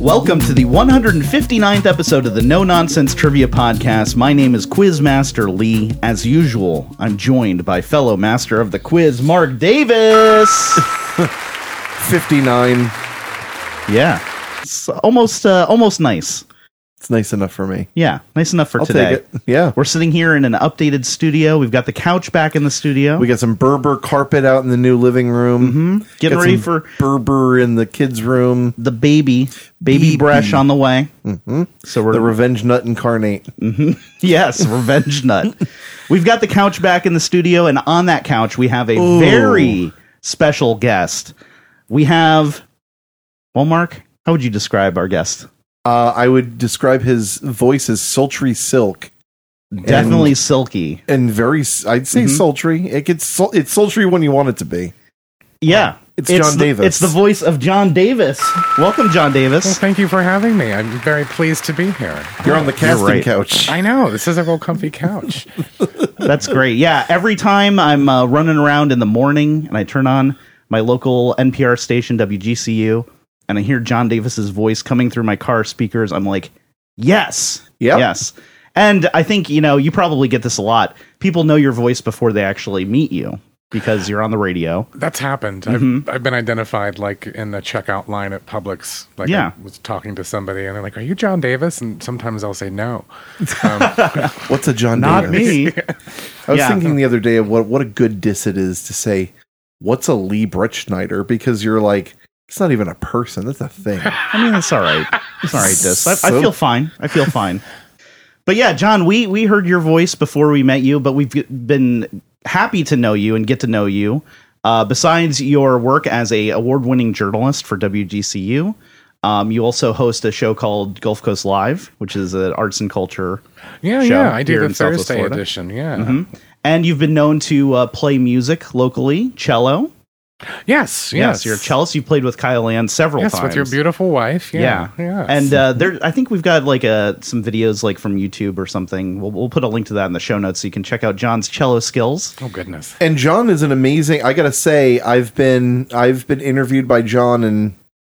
Welcome to the 159th episode of the No Nonsense Trivia Podcast. My name is Quizmaster Lee. As usual, I'm joined by fellow master of the quiz, Mark Davis. 59. Yeah, it's almost nice. It's nice enough for me. Yeah, nice enough for I'll today. take it. Yeah. We're sitting here in an updated studio. We've got the couch back in the studio. We got some Berber carpet out in the new living room. Getting Got ready some for Berber in the kids' room. the baby brush on the way. So we're The Revenge Nut incarnate. Yes, Revenge Nut. We've got the couch back in the studio, and on that couch we have a very special guest. We have, well, Mark, how would you describe our guest? I would describe his voice as sultry silk. Definitely silky. And very, I'd say sultry. It's sultry when you want it to be. Yeah. It's John Davis. It's the voice of John Davis. Welcome, John Davis. Well, thank you for having me. I'm very pleased to be here. You're on the casting right. couch. I know. This is a real comfy couch. That's great. Yeah, every time I'm running around in the morning and I turn on my local NPR station, WGCU, and I hear John Davis's voice coming through my car speakers, I'm like, yes. Yep. Yes. And I think, you probably get this a lot. People know your voice before they actually meet you because you're on the radio. That's happened. I've been identified like in the checkout line at Publix. Like Yeah. I was talking to somebody and they're like, "Are you John Davis?" And sometimes I'll say no. What's a John Not Davis? me. I was Yeah. thinking the other day of what a good diss it is to say, what's a Lee Bretschneider? Because you're like, it's not even a person. That's a thing. I mean, that's all right. It's all right, Dis. I So- feel fine. I feel fine. But yeah, John, we heard your voice before we met you, but we've been happy to know you and get to know you. Besides your work as a award-winning journalist for WGCU, you also host a show called Gulf Coast Live, which is an arts and culture Yeah, show yeah. I do here the in Southwest Thursday Florida. edition. Yeah. And you've been known to play music locally, cello. Yes. Yes, you're a cellist. You played with Kyle Ann several times. Yes, with your beautiful wife. Yeah. Yes. And there, I think we've got like some videos like from YouTube or something. We'll put a link to that in the show notes so you can check out John's cello skills. Oh goodness. And John is an amazing. I gotta say, I've been interviewed by John in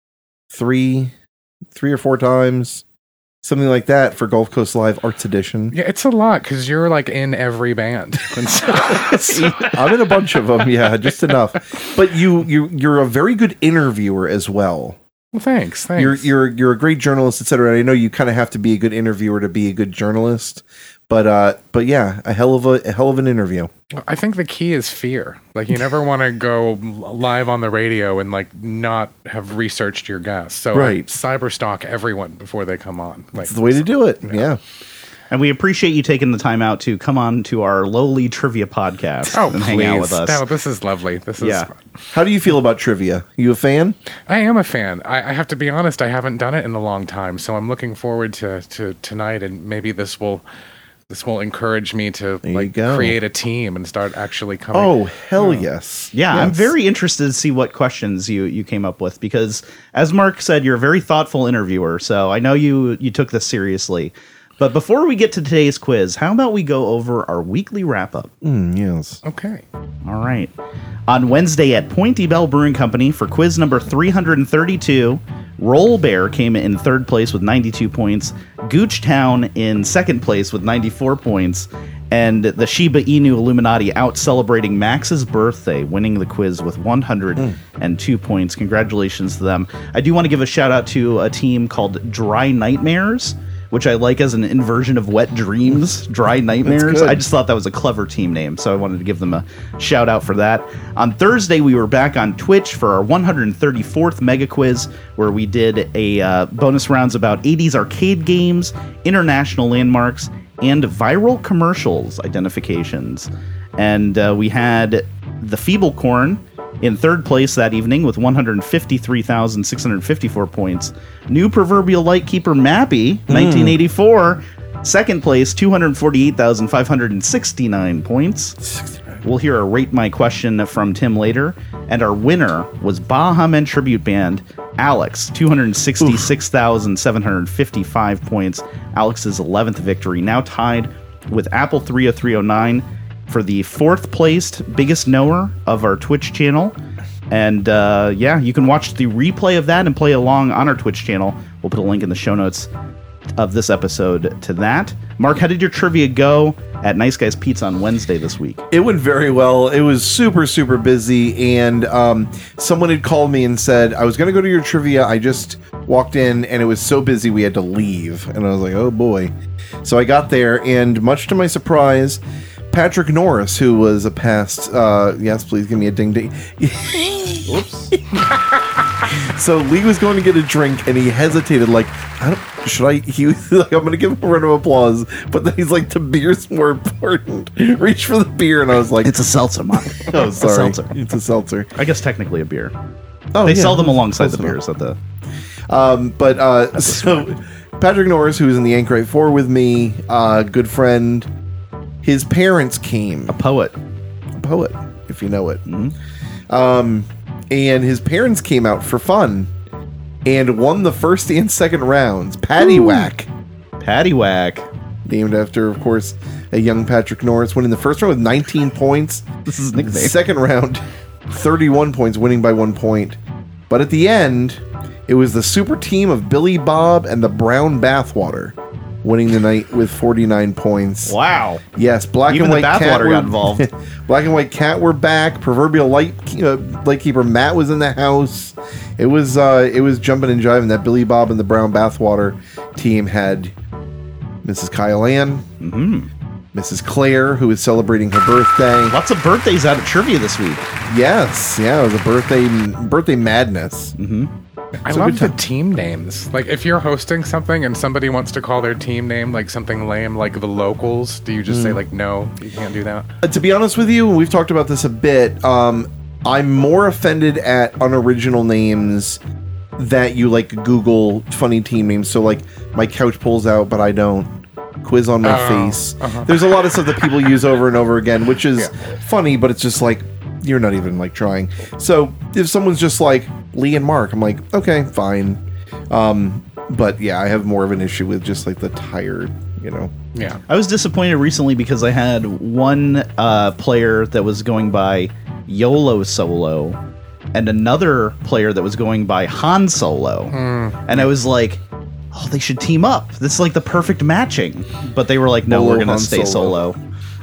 three or four times, something like that, for Gulf Coast Live Arts Edition. Yeah, it's a lot because you're like in every band. And so- I'm in a bunch of them, yeah, just enough. But you're a very good interviewer as well. well, thanks. You're a great journalist, etc. And I know you kind of have to be a good interviewer to be a good journalist. But yeah, a hell of an interview. I think the key is fear. Like you never want to go live on the radio and like not have researched your guests. So Right. I cyberstalk everyone before they come on. Like It's the way to do it. Yeah. And we appreciate you taking the time out to come on to our lowly trivia podcast Oh, and please. hang out with us. No, this is lovely. This is Yeah. fun. How do you feel about trivia? You a fan? I am a fan. I have to be honest, I haven't done it in a long time. So I'm looking forward to tonight, and maybe this will encourage me to you like go. create a team and start actually coming. Oh, hell yes. Yeah, I'm Yes. very interested to see what questions you came up with because, as Mark said, you're a very thoughtful interviewer. So I know you took this seriously. But before we get to today's quiz, how about we go over our weekly wrap-up? Yes. Okay. All right. On Wednesday at Pointy Bell Brewing Company for quiz number 332, Roll Bear came in third place with 92 points, Gooch Town in second place with 94 points, and the Shiba Inu Illuminati out celebrating Max's birthday, winning the quiz with 102 points. Congratulations to them. I do want to give a shout out to a team called Dry Nightmares, which I like as an inversion of Wet Dreams, Dry Nightmares. good. I just thought that was a clever team name, so I wanted to give them a shout out for that. On Thursday, we were back on Twitch for our 134th Mega Quiz, where we did a bonus rounds about 80s arcade games, international landmarks, and viral commercials identifications. And we had the Feeble Corn in third place that evening with 153,654 points. New Proverbial Lightkeeper Mappy, 1984, second place, 248,569 points. We'll hear a Rate My Question from Tim later. And our winner was Baha Men Tribute Band, Alex, 266,755 points. Alex's 11th victory, now tied with Apple 30309 for the fourth placed biggest knower of our Twitch channel. And you can watch the replay of that and play along on our Twitch channel. We'll put a link in the show notes of this episode to that. Mark, how did your trivia go at Nice Guys Pizza on Wednesday this week? It went very well. It was super, super busy, and someone had called me and said, I was going to go to your trivia. I just walked in, and it was so busy we had to leave. And I was like, oh boy. So I got there, and much to my surprise, Patrick Norris, who was a past, yes, please give me a ding ding. Whoops. So Lee was going to get a drink, and he hesitated, like, he was like, I'm going to give him a round of applause, but then he's like, the beer's more important. Reach for the beer, and I was like, It's a seltzer, Mark. oh, sorry. seltzer. It's a seltzer. I guess technically a beer. Oh, They yeah, sell them alongside the close enough. beers at the... So Patrick Norris, who was in the Anchorite 4 with me, good friend, his parents came. A poet. A poet, if you know it. And his parents came out for fun and won the first and second rounds. Paddywhack. Paddywhack. Named after, of course, a young Patrick Norris, winning the first round with 19 points. This is his nickname. Second round, 31 points, winning by 1 point. But at the end, it was the super team of Billy Bob and the Brown Bathwater, winning the night with 49 points. Wow. Yes, Black Even and White the Cat Bathwater were got involved. Black and White Cat were back. Proverbial lightkeeper Matt was in the house. It was jumping and jiving. That Billy Bob and the Brown Bathwater team had Mrs. Kyle Ann, Mrs. Claire, who is celebrating her birthday. Lots of birthdays out of trivia this week. Yes, yeah, it was a birthday madness. I love the team names. Like, if you're hosting something and somebody wants to call their team name like something lame, like the Locals, do you just say like, no, you can't do that? To be honest with you, we've talked about this a bit. I'm more offended at unoriginal names that you like Google funny team names. So like, my couch pulls out, but I don't. Quiz on my face. There's a lot of stuff that people use over and over again, which is funny, but it's just like, you're not even like trying. So if someone's just like Lee and Mark, I'm like, okay, fine. But yeah, I have more of an issue with just like the tired, Yeah. I was disappointed recently because I had one player that was going by YOLO Solo and another player that was going by Han Solo. And I was like, oh, they should team up. This is like the perfect matching. But they were like, no, we're going to stay solo.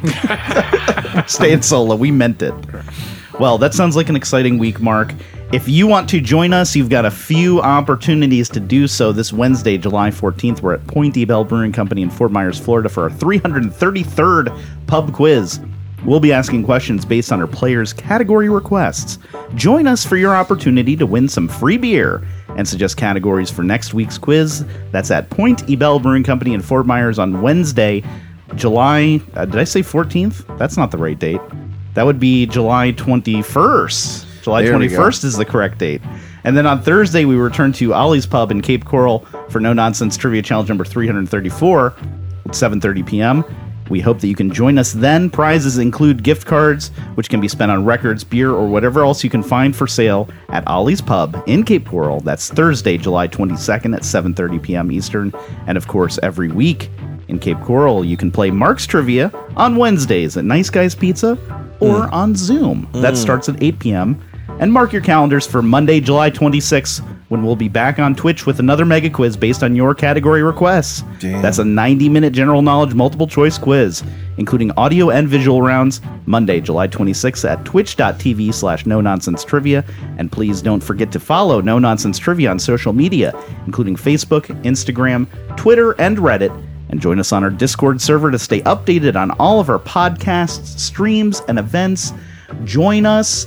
Staying solo. We meant it. Well, that sounds like an exciting week, Mark. If you want to join us, you've got a few opportunities to do so this Wednesday, July 14th. We're at Pointy Bell Brewing Company in Fort Myers, Florida for our 333rd pub quiz. We'll be asking questions based on our players' category requests. Join us for your opportunity to win some free beer and suggest categories for next week's quiz. That's at Pointy Bell Brewing Company in Fort Myers on Wednesday, July... did I say 14th? That's not the right date. That would be July 21st. July 21st is the correct date. And then on Thursday, we return to Ollie's Pub in Cape Coral for No Nonsense Trivia Challenge number 334 at 7:30 p.m. We hope that you can join us then. Prizes include gift cards, which can be spent on records, beer, or whatever else you can find for sale at Ollie's Pub in Cape Coral. That's Thursday, July 22nd at 7:30 p.m. Eastern. And of course, every week in Cape Coral, you can play Mark's Trivia on Wednesdays at Nice Guys Pizza or on Zoom. That starts at 8 p.m. And mark your calendars for Monday, July 26th, when we'll be back on Twitch with another mega quiz based on your category requests. Damn. That's a 90-minute general knowledge multiple choice quiz, including audio and visual rounds, Monday, July 26th at twitch.tv/no-nonsense-trivia. And please don't forget to follow No Nonsense Trivia on social media, including Facebook, Instagram, Twitter, and Reddit. And join us on our Discord server to stay updated on all of our podcasts, streams, and events. Join us.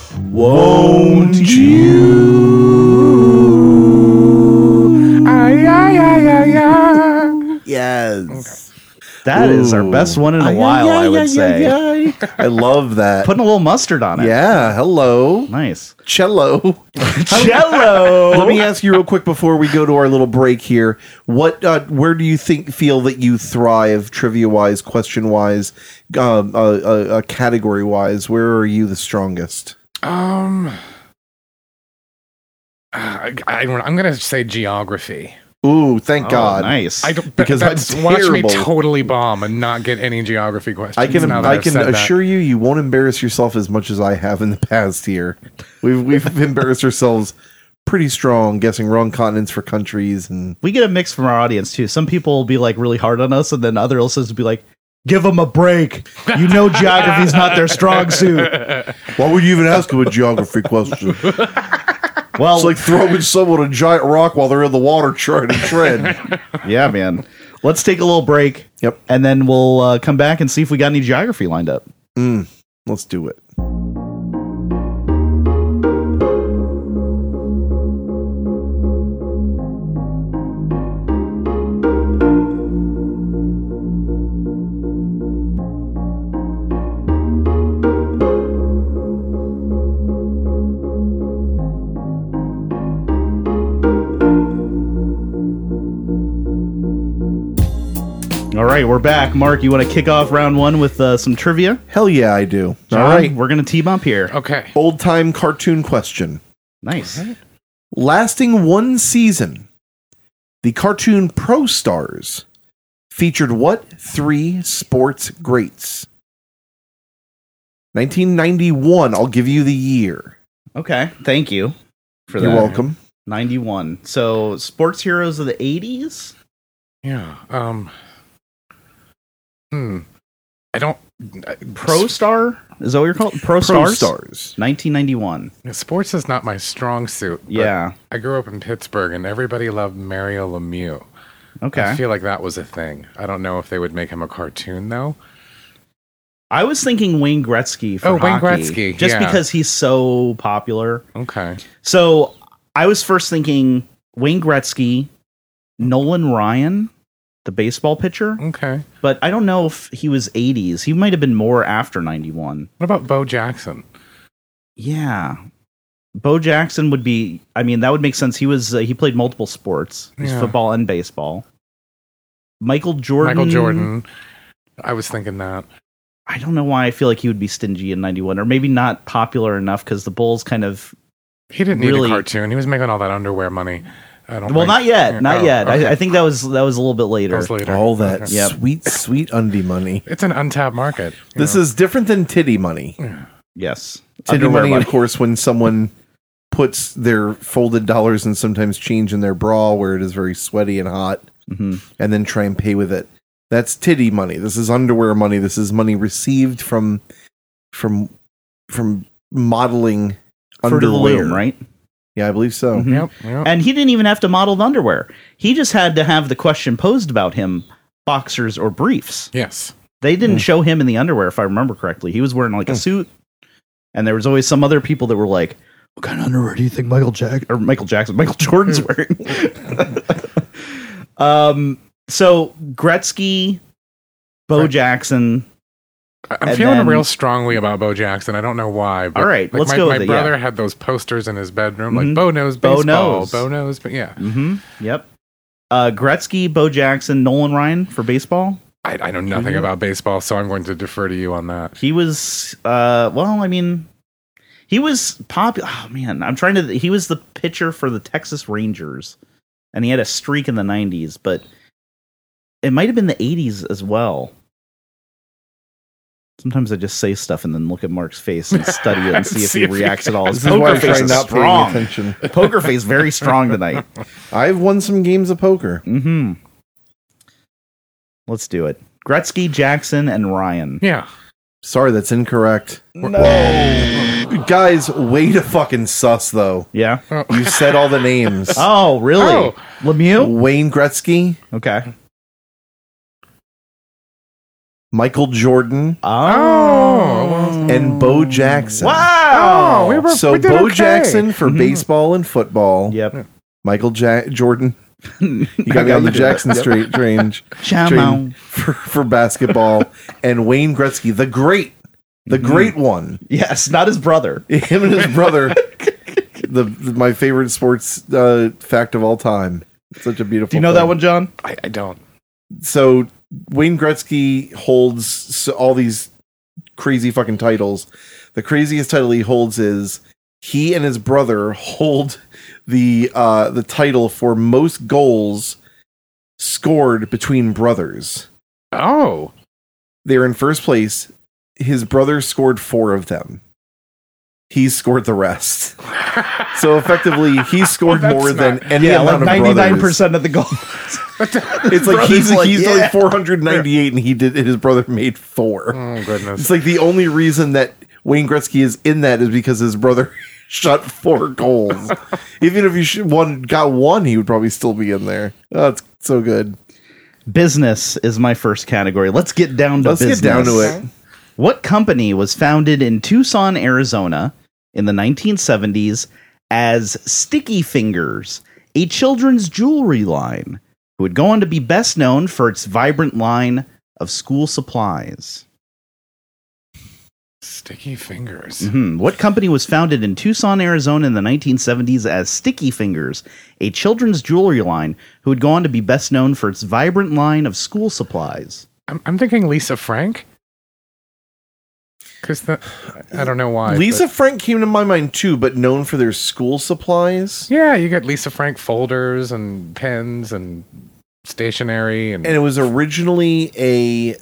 Won't you? Yes. That is our best one in a while, I would say. I love that. Putting a little mustard on it. Yeah, hello. Nice. Cello. Cello. Let me ask you real quick before we go to our little break here. Where do you feel that you thrive trivia-wise, question-wise, category-wise? Where are you the strongest? I'm gonna say geography. Ooh, thank God. Nice. I don't Because because I'm watch me terrible. totally bomb and not get any geography questions. I can now that I've said that. assure you won't embarrass yourself as much as I have in the past here. We've embarrassed ourselves pretty strong guessing wrong continents for countries, and We get a mix from our audience too. Some people will be like really hard on us, and then other listeners will be like, "Give them a break. You know, geography's not their strong suit." why would you even ask them a geography question? Well, It's like throwing someone a giant rock while they're in the water trying to tread. yeah, man. Let's take a little break. Yep. And then we'll come back and see if we got any geography lined up. Let's do it. All right, we're back. Mark, you want to kick off round one with some trivia? Hell yeah, I do. John, All right. we're going to team up here. Okay. Old time cartoon question. Nice. Lasting one season, the cartoon Pro Stars featured what three sports greats? 1991. I'll give you the year. Okay, thank you for that. You're welcome. 91. So, sports heroes of the 80s? Yeah. I don't. Pro Star? Is that what you're called? Pro Pro Stars? Stars. 1991. Sports is not my strong suit. but Yeah. I grew up in Pittsburgh, and everybody loved Mario Lemieux. Okay. I feel like that was a thing. I don't know if they would make him a cartoon though. I was thinking Wayne Gretzky for Oh, Wayne hockey, Gretzky, just yeah. because he's so popular. Okay. So I was first thinking Wayne Gretzky, Nolan Ryan, the baseball pitcher, Okay. but I don't know if he was 80s. He might have been more after 91. What about Bo Jackson? Yeah. Bo Jackson would be, I mean, that would make sense. He played multiple sports, Yeah. football and baseball. Michael Jordan. Michael Jordan. I was thinking that. I don't know why I feel like he would be stingy in 91, or maybe not popular enough because the Bulls kind of. He didn't need Really- a cartoon. He was making all that underwear money. I don't. Well, think. not yet. Not Oh, yet. okay. I think that was a little bit That later. was later. All that Okay. Yep. sweet, sweet undie money. It's an untapped market. This is different than titty money. Yes. Titty Underwear money, of course, when someone puts their folded dollars and sometimes change in their bra where it is very sweaty and hot, Mhm. and then try and pay with it. That's titty money. This is underwear money. This is money received from modeling Fruit of the underwear. Loom, right? Yeah, I believe so. Mhm. Yep. Yep. And he didn't even have to model the underwear. He just had to have the question posed about him: boxers or briefs. Yes. They didn't show him in the underwear, if I remember correctly. He was wearing like a suit, and there was always some other people that were like, "What kind of underwear do you think Michael Jordan's wearing?" So Gretzky, Bo Right. Jackson. I'm And feeling then- real strongly about Bo Jackson. I don't know why. But All right, like let's my, go my with it, brother yeah. had those posters in his bedroom, Mhm. like Bo knows Bo baseball. knows. Bo knows, but yeah, Mm-hmm. Yep. Gretzky, Bo Jackson, Nolan Ryan for baseball. I know nothing Mhm. about baseball, so I'm going to defer to you on that. He was, he was popular. Oh man, he was the pitcher for the Texas Rangers, and he had a streak in the 90s, but it might have been the 80s as well. Sometimes I just say stuff and then look at Mark's face and study it and see if See he if he reacts at all. His This is why poker I face try is not paying strong. attention. Poker face very strong tonight. I've won some games of poker. Mm-hmm. Let's do it. Gretzky, Jackson, and Ryan. Yeah. Sorry, that's incorrect. No. Guys, way to fucking sus, though. Yeah. You said all the names. Oh, really? Oh. Lemieux? Wayne Gretzky, Okay. Michael Jordan, Oh. and Bo Jackson. Wow. Oh, we were- So we did Bo okay. Jackson for Mhm. baseball and football. Yep. Michael Jordan. You got me on the Jackson straight range Chamo. for basketball, and Wayne Gretzky, the great one. Yes, not his brother. Him and his brother. My favorite sports fact of all time. Such a beautiful. Do you know thing. that one, John? I don't. So Wayne Gretzky holds all these crazy fucking titles. The craziest title he holds is he and his brother hold the title for most goals scored between brothers. Oh, They're in first place. His brother scored 4 of them. He scored the rest. So effectively, he scored more than any amount of 99% of the goals. It's like he's yeah. like 498, and his brother made 4. oh goodness. It's like the only reason that Wayne Gretzky is in that is because his brother shot 4 goals. Even if you got one, he would probably still be in there. Oh, it's so good. Business is my first category. Let's get down to business. Let's get down to it. What company was founded in Tucson, Arizona in the 1970s as Sticky Fingers, a children's jewelry line, who would go on to be best known for its vibrant line of school supplies? Sticky Fingers. What company was founded in Tucson, Arizona in the 1970s as Sticky Fingers, a children's jewelry line, who would go on to be best known for its vibrant line of school supplies? I'm thinking Lisa Frank. Because I don't know why. Lisa Frank came to my mind too, but known for their school supplies. Yeah, you get Lisa Frank folders and pens and stationery, and it was originally a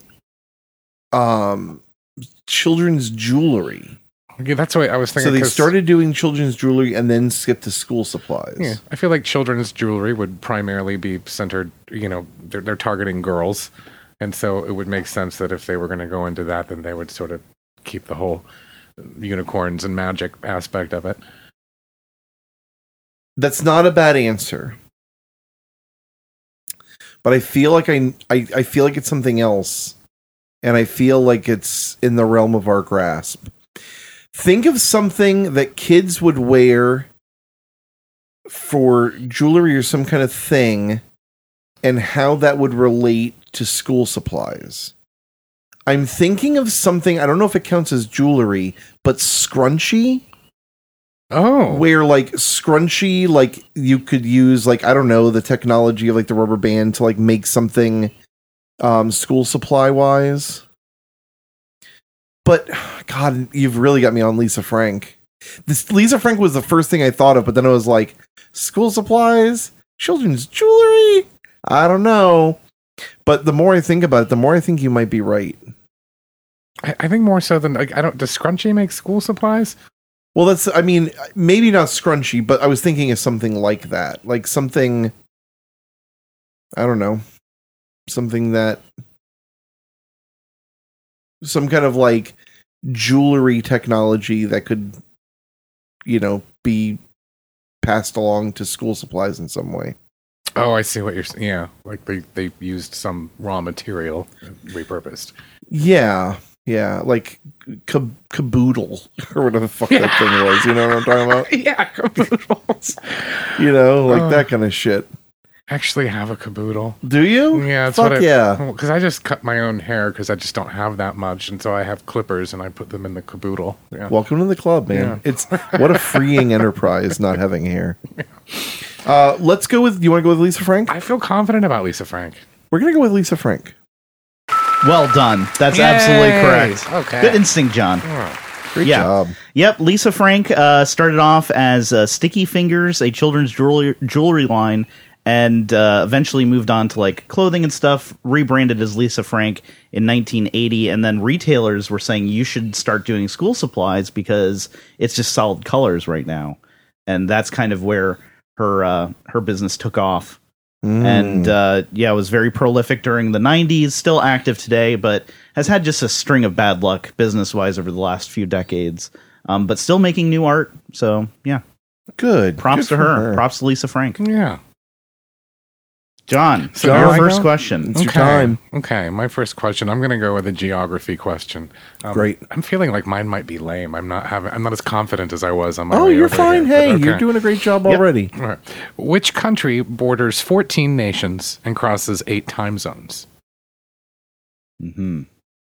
children's jewelry. Yeah, that's what I was thinking. So they started doing children's jewelry and then skipped to school supplies. Yeah, I feel like children's jewelry would primarily be centered. They're targeting girls, and so it would make sense that if they were going to go into that, then they would sort of keep the whole unicorns and magic aspect of it. That's not a bad answer, but I feel like I feel like it's something else, and I feel like it's in the realm of our grasp. Think of something that kids would wear for jewelry or some kind of thing, and how that would relate to school supplies. I'm thinking of something, I don't know if it counts as jewelry, but scrunchie. Oh. Where like scrunchie, like you could use like, I don't know, the technology of like the rubber band to like make something school supply wise. But God, you've really got me on Lisa Frank. This Lisa Frank was the first thing I thought of, but then I was like, school supplies, children's jewelry. I don't know. But the more I think about it, the more I think you might be right. I think more so than does Scrunchy make school supplies? Well, maybe not scrunchy, but I was thinking of something like that. Like something, I don't know, something that, some kind of like jewelry technology that could, be passed along to school supplies in some way. Oh, I see what you're saying. Yeah, like they used some raw material repurposed. Yeah, like caboodle or whatever the fuck that thing was. You know what I'm talking about? Yeah, caboodles. That kind of shit. Actually have a caboodle. Do you? Yeah, that's fuck because I just cut my own hair because I just don't have that much, and so I have clippers and I put them in the caboodle. Yeah. Welcome to the club, man. Yeah. It's what a freeing enterprise not having hair. Let's go with. You want to go with Lisa Frank? I feel confident about Lisa Frank. We're gonna go with Lisa Frank. Well done. That's absolutely correct. Okay. Good instinct, John. Great job. Yep. Lisa Frank started off as Sticky Fingers, a children's jewelry line, and eventually moved on to like clothing and stuff, rebranded as Lisa Frank in 1980. And then retailers were saying you should start doing school supplies because it's just solid colors right now. And that's kind of where her business took off. And was very prolific during the 90s, still active today, but has had just a string of bad luck business-wise over the last few decades, but still making new art. So, yeah. Good. Props to her. Props to Lisa Frank. Yeah. John, So your now I first go? question. It's your time. Okay, my first question. I'm going to go with a geography question. Great. I'm feeling like mine might be lame. I'm not as confident as I was on my. Oh, way you're over fine. here, Hey, but okay. you're doing a great job already. All right. Which country borders 14 nations and crosses 8 time zones? The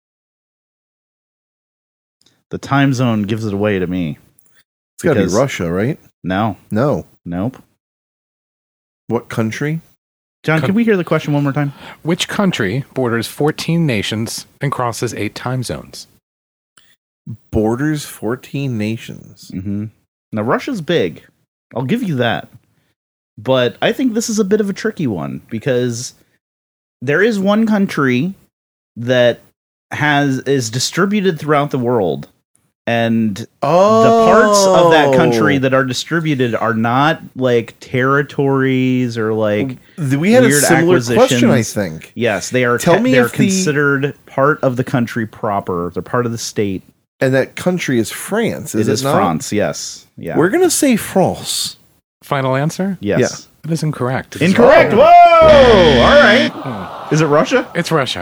time zone gives it away to me. It's got to be Because- Russia, right? No. Nope. What country? John, can we hear the question one more time? Which country borders 14 nations and crosses 8 time zones? Borders 14 nations. Now, Russia's big. I'll give you that. But I think this is a bit of a tricky one because there is one country that is distributed throughout the world, and the parts of that country that are distributed are not like territories or like we had a weird similar question, acquisitions. I think. Yes, they are. Tell me they're if considered part of the country proper. They're part of the state. And that country is France, is It it is not? France. Yes. Yeah. We're going to say France. Final answer? Yes. That is incorrect. It's Incorrect. Russia. Whoa! All right. Is it Russia? It's Russia.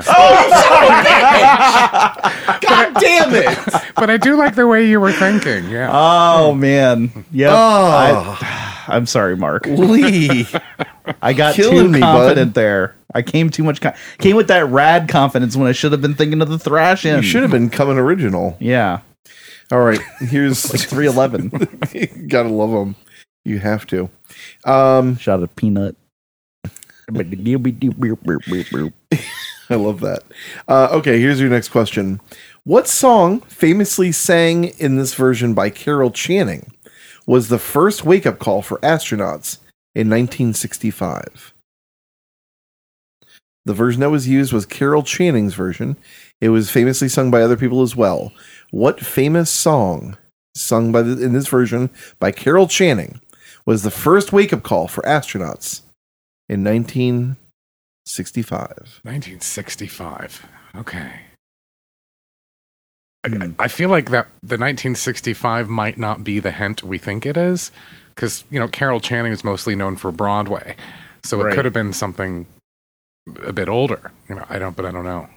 God damn it! But I do like the way you were thinking. Yeah. Oh man. Yep. Oh, I'm sorry, Mark. Lee. I got Killing too me, confident there. I came too much. Came with that rad confidence when I should have been thinking of the thrash in. You should have been coming original. Yeah. All right, here's Like 311. gotta love them. You have to. Shot of peanut. I love that. Okay, here's your next question. What song, famously sang in this version by Carol Channing, was the first wake-up call for astronauts in 1965? The version that was used was Carol Channing's version. It was famously sung by other people as well. What famous song, sung in this version by Carol Channing, was the first wake-up call for astronauts in 1965? 1965. Okay. I feel like that the 1965 might not be the hint we think it is, because Carol Channing is mostly known for Broadway, so it Right. could have been something a bit older. I don't know.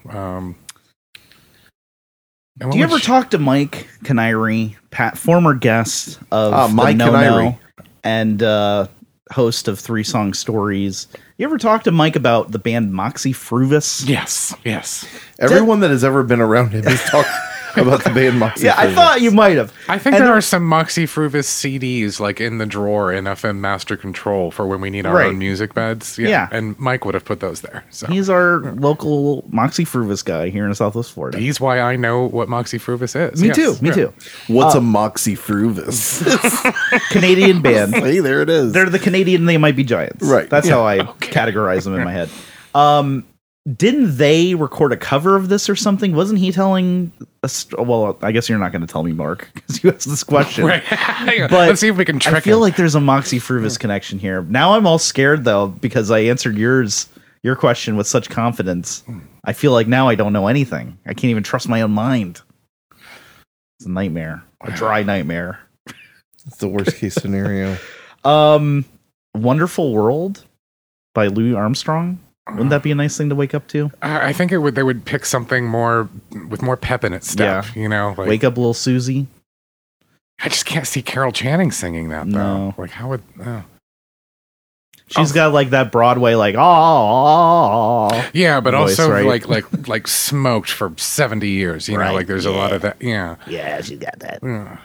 Do you ever talk to Mike Canary, former guest of Mike the Canary. and host of 3 Song Stories? You ever talk to Mike about the band Moxie Fruvis? Yes. Everyone that has ever been around him has talked about the band Moxie. Yeah, I Fruvis. thought you might have. I think And there are some Moxie Fruvis CDs like in the drawer in FM Master Control for when we need our Right. own music beds. Yeah. And Mike would have put those there. So He's our local Moxie Fruvis guy here in Southwest Florida. he's why I know what Moxie Fruvis is. Me Yes. too. Me Yeah. too. What's a Moxie Fruvis? Canadian band. Hey, there it is. They're the Canadian They Might Be Giants. Right. That's how I categorize them in my head. Didn't they record a cover of this or something? Wasn't he telling us? Well, I guess you're not going to tell me, Mark, because you asked this question. Right. But Let's see if we can trick I feel him. like there's a Moxie Fruvis connection here. Now I'm all scared though because I answered your question with such confidence. I feel like now I don't know anything. I can't even trust my own mind. It's a nightmare, a dry nightmare. It's the worst case scenario. Wonderful World by Louis Armstrong. Wouldn't that be a nice thing to wake up to? I think they would pick something more with more pep in its step. Like, Wake up, little Susie. I just can't see Carol Channing singing that though. No. Like how would? She's got like that Broadway, like oh. Yeah, but voice, also right? like smoked for 70 years. Right, Like there's a lot of that. Yeah. Yeah, she's got that. Yeah.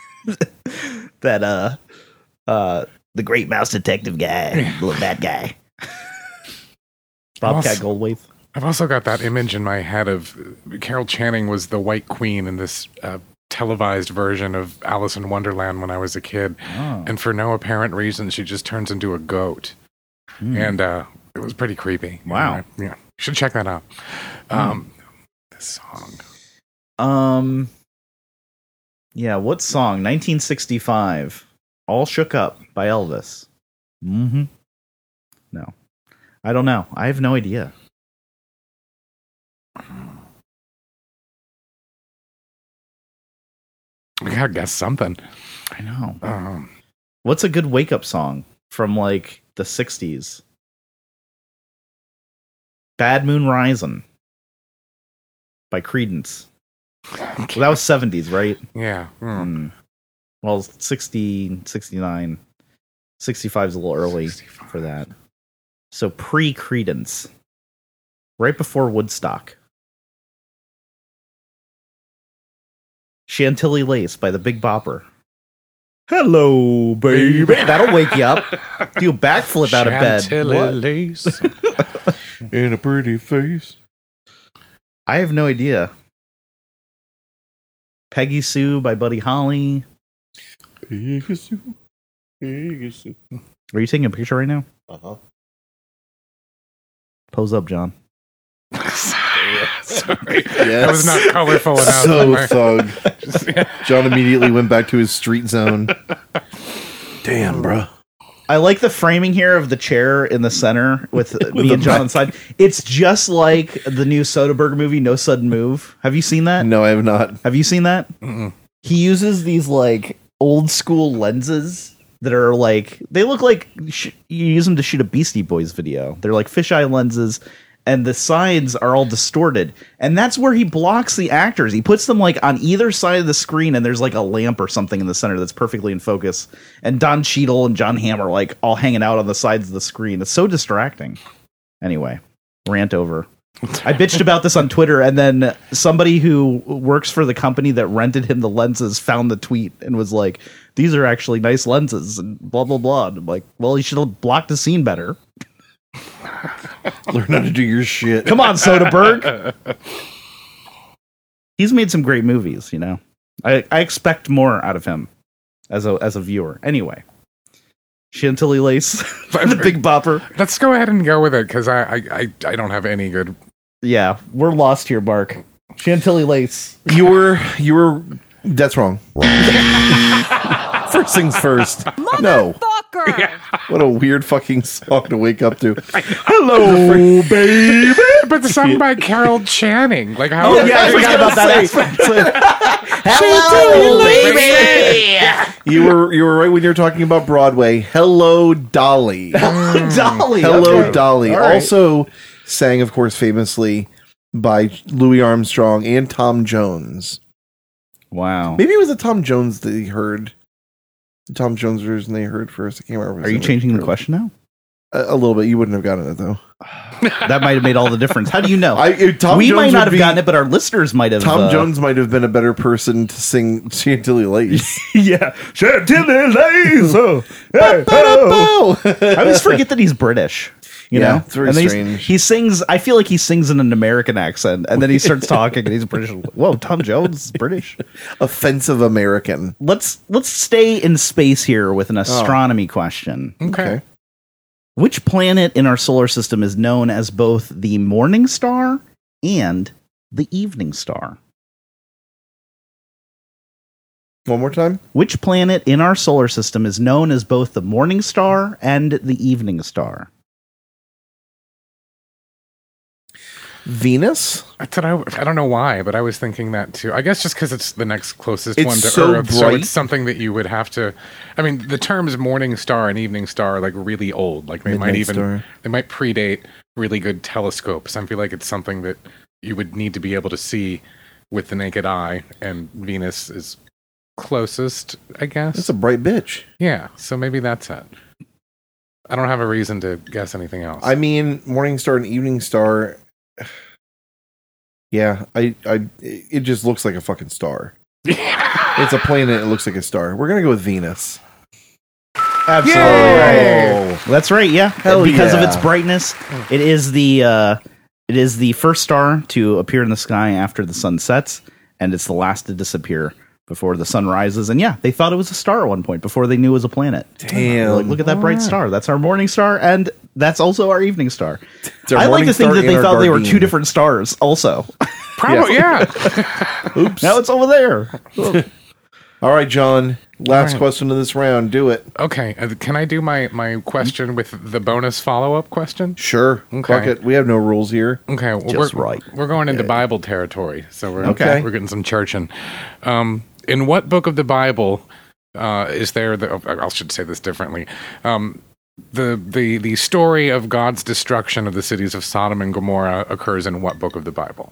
That the Great Mouse Detective guy, little bad guy. Bobcat Goldthwait. I've also got that image in my head of Carol Channing was the White Queen in this televised version of Alice in Wonderland when I was a kid. Oh. And for no apparent reason, she just turns into a goat. And it was pretty creepy. Wow. Yeah. You should check that out. This song. Yeah, what song? 1965. All Shook Up by Elvis. Mm-hmm. No. I don't know. I have no idea. I gotta guess something. I know. What's a good wake up song from like the 60s? Bad Moon Rising by Creedence. Well, that was 70s, right? Yeah. Well, 60, 69. 65 is a little early 65. for that. So pre-Creedence. Right before Woodstock. Chantilly Lace by the Big Bopper. Hello, baby. That'll wake you up. Do a backflip out of bed. Chantilly What? lace. In a pretty face. I have no idea. Peggy Sue by Buddy Holly. Are you taking a picture right now? Uh-huh. Pose up, John. Sorry. Yes. That was not colorful enough. So Am I- thug. Just- yeah. John immediately went back to his street zone. Damn, bro. I like the framing here of the chair in the center with me the and John back. on the side. It's just like the new Soderbergh movie, No Sudden Move. Have you seen that? No, I have not. Have you seen that? Mm-mm. He uses these like old school lenses that are like, they look like you use them to shoot a Beastie Boys video. They're like fisheye lenses, and the sides are all distorted. And that's where he blocks the actors. He puts them like on either side of the screen, and there's like a lamp or something in the center that's perfectly in focus. And Don Cheadle and John Hamm are like all hanging out on the sides of the screen. It's so distracting. Anyway, rant over. I bitched about this on Twitter, and then somebody who works for the company that rented him the lenses found the tweet and was like, "These are actually nice lenses," and blah, blah, blah. And I'm like, well, you should have blocked the scene better. Learn how to do your shit. Come on, Soderbergh. He's made some great movies, you know. I expect more out of him as a viewer. Anyway, Chantilly Lace, the Big Bopper. Let's go ahead and go with it because I don't have any good. Yeah, we're lost here, Mark. Chantilly Lace. You were. That's wrong. First things first. No. What a weird fucking song to wake up to. Hello, baby. But sung by Carol Channing. Like how? Oh yeah, I forgot about that aspect. Hello, baby. You were right when you were talking about Broadway. Hello, Dolly. Dolly. Hello, okay. Dolly. All right. Also sang, of course, famously by Louis Armstrong and Tom Jones. Wow. Maybe it was the Tom Jones that he heard. The Tom Jones version they heard first. I can't remember. Are you changing the question now? A little bit. You wouldn't have gotten it though. That might have made all the difference. How do you know? Tom We Jones might not would have be- gotten it, but our listeners might have. Tom Jones might have been a better person to sing Chantilly Lace. Yeah. Chantilly Lace. Oh. Hey, oh. I always forget that he's British. You Yeah, know, it's very and then strange. he sings. I feel like he sings in an American accent, and then he starts talking, and he's British. Whoa, Tom Jones is British. Offensive American. Let's stay in space here with an astronomy question. Okay. Which planet in our solar system is known as both the morning star and the evening star? One more time. Which planet in our solar system is known as both the morning star and the evening star? Venus. That's what I don't know why, but I was thinking that too. I guess just because it's the next closest It's one to so Earth, so bright. it's something that you would have to. I mean, the terms morning star and evening star are like really old. Like they Midnight star. they might predate really good telescopes. I feel like it's something that you would need to be able to see with the naked eye, and Venus is closest, I guess. That's a bright bitch. Yeah, so maybe that's it. I don't have a reason to guess anything else. I mean, morning star and evening star. Yeah, it just looks like a fucking star. It's a planet. It looks like a star. We're gonna go with Venus. Absolutely Yay! right. That's right. Yeah, Hell because of yeah. its brightness, it is the first star to appear in the sky after the sun sets, and it's the last to disappear before the sun rises. And yeah, they thought it was a star at one point before they knew it was a planet. Damn. They're like, look at that bright star. That's our morning star, and that's also our evening star. It's our I like morning to think star that and they our thought they were Gardein. two different stars. Also, Probably, yeah. Oops. now it's over there. All right, John. Last All right. question of this round. Do it. Okay, can I do my question with the bonus follow-up question? Sure. Okay. Fuck it. We have no rules here. Okay, well, Just we're, right. We're going into Bible territory, so Okay. we're getting some churching. In what book of the Bible is there? I should say this differently. The story of God's destruction of the cities of Sodom and Gomorrah occurs in what book of the Bible?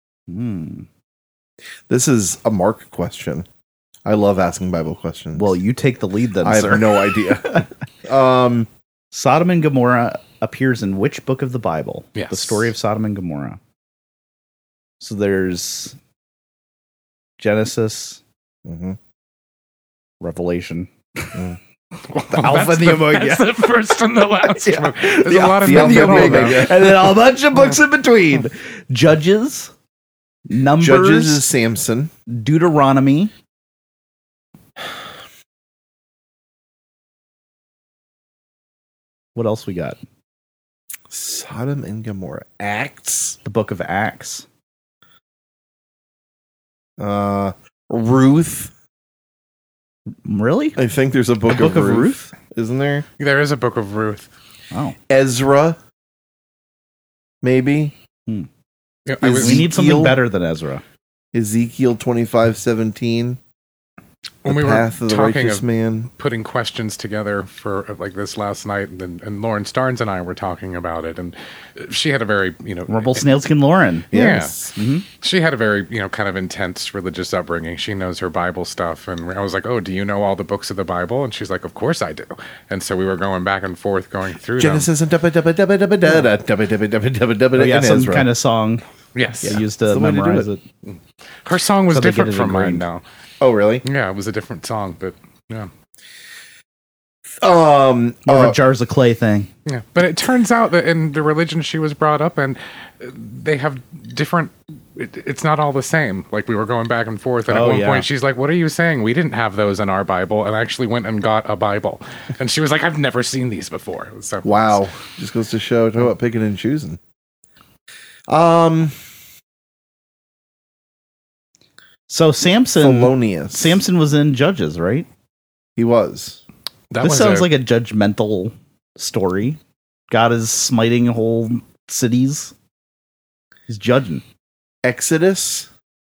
This is a Mark question. I love asking Bible questions. Well, you take the lead then, I sir. have no idea. Sodom and Gomorrah appears in which book of the Bible? Yes. The story of Sodom and Gomorrah. So there's Genesis, Mhm. Revelation. Well, The Alpha and the Omega. That's the first and the last. Yeah. one. There's The a lot of Alpha and the numbers. Omega. And then a bunch of books in between. Judges, Numbers, Judges is Samson. Deuteronomy, What else we got? Sodom and Gomorrah. Acts. The Book of Acts. Ruth. Really? I think there's a book, Book of Ruth? Isn't there? There is a book of Ruth. Oh. Ezra. Maybe. Yeah, I was- We need something Ezekiel? better than Ezra. Ezekiel 25:17. when The we were path of the talking righteous of man. putting questions together for like this last night, and Lauren Starnes and I were talking about it, and she had a very, Rumpelstiltskin Lauren. Yes. she had a very, kind of intense religious upbringing. She knows her Bible stuff, and I was like, "Oh, do you know all the books of the Bible?" And she's like, "Of course I do." And so we were going back and forth, going through Genesis and Oh, yeah, and some Ezra. kind of song them. Yes, they used That's to the way to do memorize it. it. her song was So they get different it from mine ingrained. now. Oh, really? Yeah, it was a different song, but yeah. More of a Jars of Clay thing. Yeah, but it turns out that in the religion she was brought up in, they have different. It's not all the same. Like we were going back and forth, and at one point she's like, "What are you saying? We didn't have those in our Bible." And I actually went and got a Bible, and she was like, "I've never seen these before." So Wow. Just goes to show talk about picking and choosing. So Samson Thelonious. was in Judges, right? He was. This sounds like a judgmental story. God is smiting whole cities. He's judging. Exodus.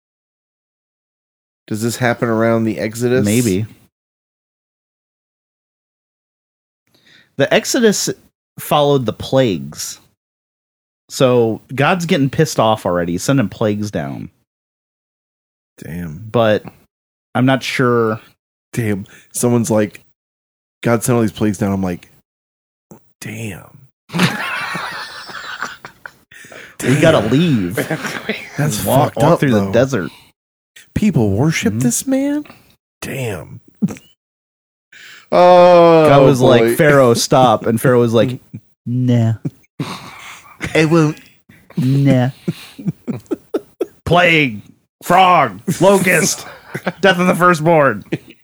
Does this happen around the Exodus? Maybe. The Exodus followed the plagues. So God's getting pissed off already. He's sending plagues down. Damn. But I'm not sure. Damn. Someone's like, God sent all these plagues down. I'm like, damn. We gotta leave. That's walk fucked up through though. the desert. People worship Mhm. this man? Damn. Oh, God was boy. like, Pharaoh, stop. And Pharaoh was like, nah. It won't. Nah. Plague, frog, locust, death of the firstborn.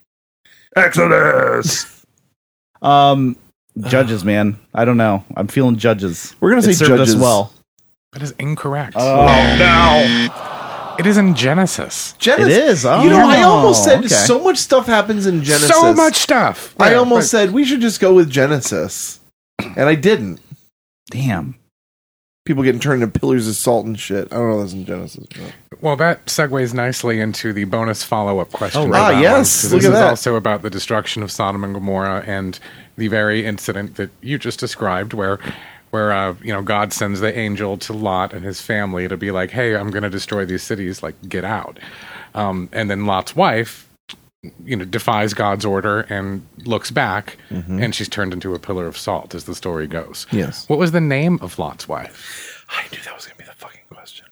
Exodus. Judges, man. I don't know. I'm feeling Judges. We're gonna say It served us Judges. well. that is incorrect. Oh no! It is in Genesis. Genesis. It is. Oh, You know, I almost said okay. so much stuff happens in Genesis. So much stuff. I Yeah, almost but- said we should just go with Genesis. And I didn't. Damn. People getting turned into pillars of salt and shit. I don't know if that's in Genesis. Well, that segues nicely into the bonus follow-up question. Oh, for right. that yes. one. Look This at is that. also about the destruction of Sodom and Gomorrah and the very incident that you just described, where God sends the angel to Lot and his family to be like, "Hey, I'm going to destroy these cities. Like, get out." And then Lot's wife, defies God's order and looks back, and she's turned into a pillar of salt, as the story goes. Yes. What was the name of Lot's wife? I knew that was going to be the fucking question.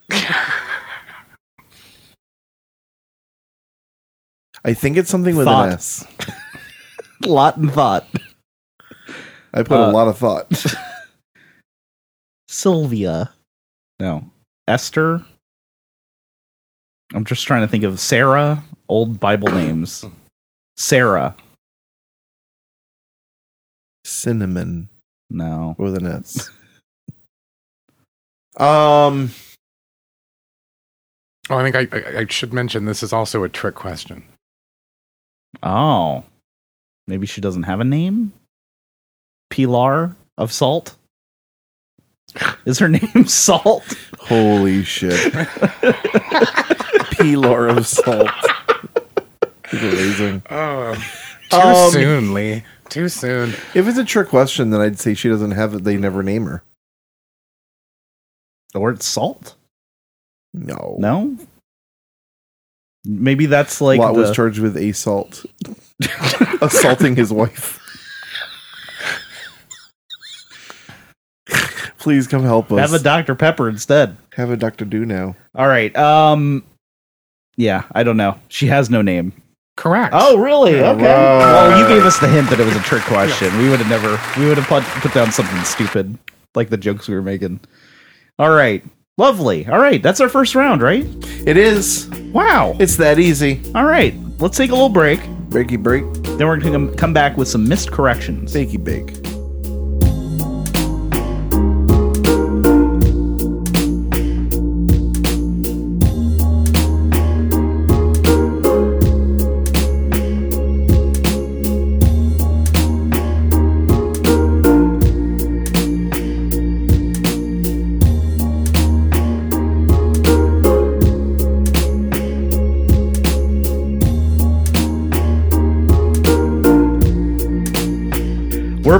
I think it's something with Thought. an S. Lot and thought. I put a lot of thought. Sylvia. No. Esther. I'm just trying to think of Sarah. Old Bible names. Sarah. Cinnamon No. with an S. Oh, I think I should mention this is also a trick question. Oh. Maybe she doesn't have a name? Pilar of Salt? Is her name Salt? Holy shit. Pilar of salt. It's amazing. Oh, too soon, Lee. Too soon. If it's a trick question, then I'd say she doesn't have it. They never name her. Or it's Salt? No. No? Maybe that's like Lot was charged with assault. Assaulting his wife. Please come help us. have a Dr. Pepper instead. Have a Dr. Do now. All right. Yeah, I don't know. She has no name. Correct. Oh, really? All Okay. right. Well, you gave us the hint that it was a trick question. We would have put down something stupid, like the jokes we were making. All right. Lovely. All right. That's our first round, right? It is. Wow. It's that easy. All right. Let's take a little break. Breaky break. Then we're going to come back with some missed corrections. Bakey bake.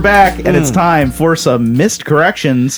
back, and it's time for some missed corrections.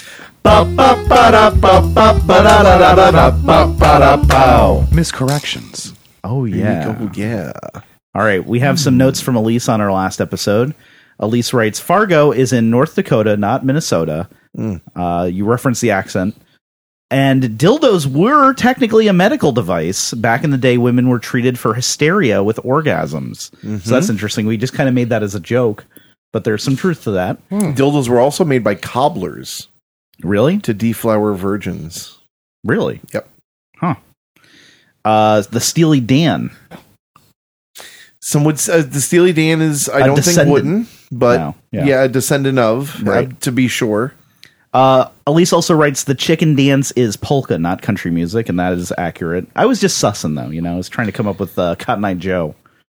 Miscorrections. Oh, yeah. Oh, yeah. All right, we have some notes from Elise on our last episode. Elise writes, Fargo is in North Dakota, not Minnesota. You reference the accent. And dildos were technically a medical device. Back in the day, women were treated for hysteria with orgasms. So that's interesting. We just kind of made that as a joke, but there's some truth to that. Dildos were also made by cobblers Really? to deflower virgins. Really? Yep. Huh. The Steely Dan. Some would say the Steely Dan is, I A don't think descendant. wooden, but No, yeah. yeah, a descendant of, Right. to be sure. Elise also writes, the chicken dance is polka, not country music, and that is accurate. I was just sussing, though. You know, I was trying to come up with Cotton Eye Joe.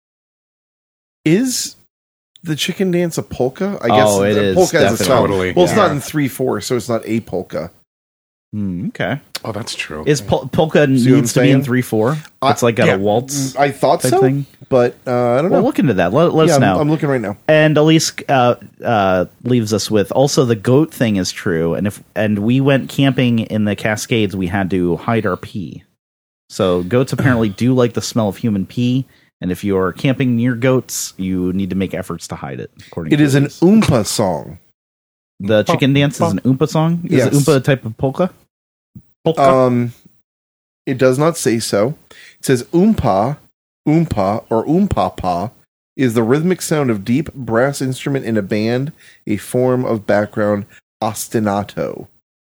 Is the chicken dance a polka? I guess It is, polka as a definitely. sound. Totally. Well, it's Yeah. not in 3/4, so it's not a polka. Okay. Oh, that's true. Is polka what needs I'm to be in saying? 3/4? It's like got yeah. a waltz I thought type so, thing. but I don't know. Well, look into that. Let us know. I'm looking right now. And Elise leaves us with also the goat thing is true. And we went camping in the Cascades, we had to hide our pee. So goats apparently do like the smell of human pee. And if you're camping near goats, you need to make efforts to hide it. According It to is an Elise. Oompa song. The chicken dance is an Oompa song. Is Yes. Oompa a type of polka? Polka. It does not say so. It says oompa, or oompapa is the rhythmic sound of deep brass instrument in a band, a form of background ostinato.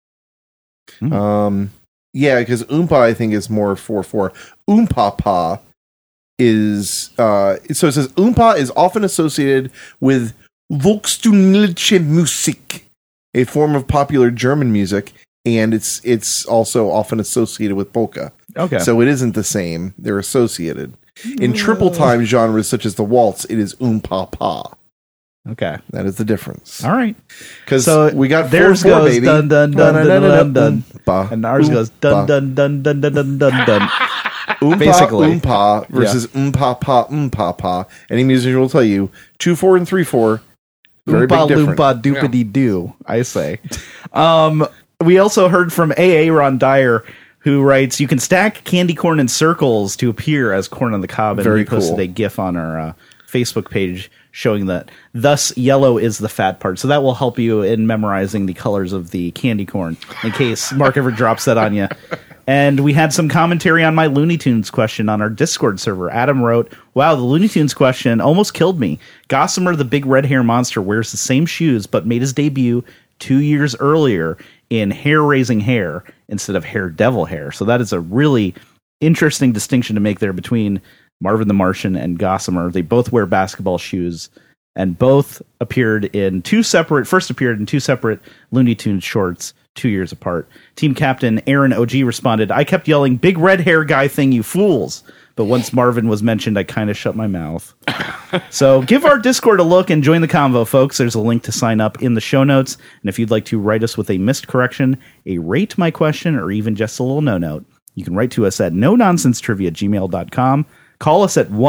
Yeah, because oompa I think is more 4/4. Oompapa is so it says oompa is often associated with Volkstümliche Musik, a form of popular German music, and it's also often associated with polka. Okay. So it isn't the same. They're associated. In triple time genres such as the waltz, it is oompapa. Okay. That is the difference. All right. Because So we got theirs 4/4, goes baby. dun dun dun dun dun dun, Oompa, and ours goes dun oompa. dun dun dun dun dun dun dun. Oompa, basically. oompa versus oompapa, oompapa. Any musician will tell you 2/4 and 3/4. Very Oompa big difference. loompa doopity doo, I say. We also heard from A.A. Ron Dyer, who writes, you can stack candy corn in circles to appear as corn on the cob. And Very we posted cool. a GIF on our Facebook page showing that thus yellow is the fat part. So that will help you in memorizing the colors of the candy corn in case Mark ever drops that on you. And we had some commentary on my Looney Tunes question on our Discord server. Adam wrote, wow, the Looney Tunes question almost killed me. Gossamer, the big red hair monster, wears the same shoes but made his debut 2 years earlier in hair-raising hair instead of hair devil hair. So that is a really interesting distinction to make there between Marvin the Martian and Gossamer. They both wear basketball shoes and both appeared in two separate Looney Tunes shorts 2 years apart. Team captain Aaron OG responded, I kept yelling, big red hair guy thing, you fools. But once Marvin was mentioned, I kind of shut my mouth. So give our Discord a look and join the convo, folks. There's a link to sign up in the show notes. And if you'd like to write us with a missed correction, a rate my question, or even just a little no-note, you can write to us at nononsensetrivia@gmail.com. Call us at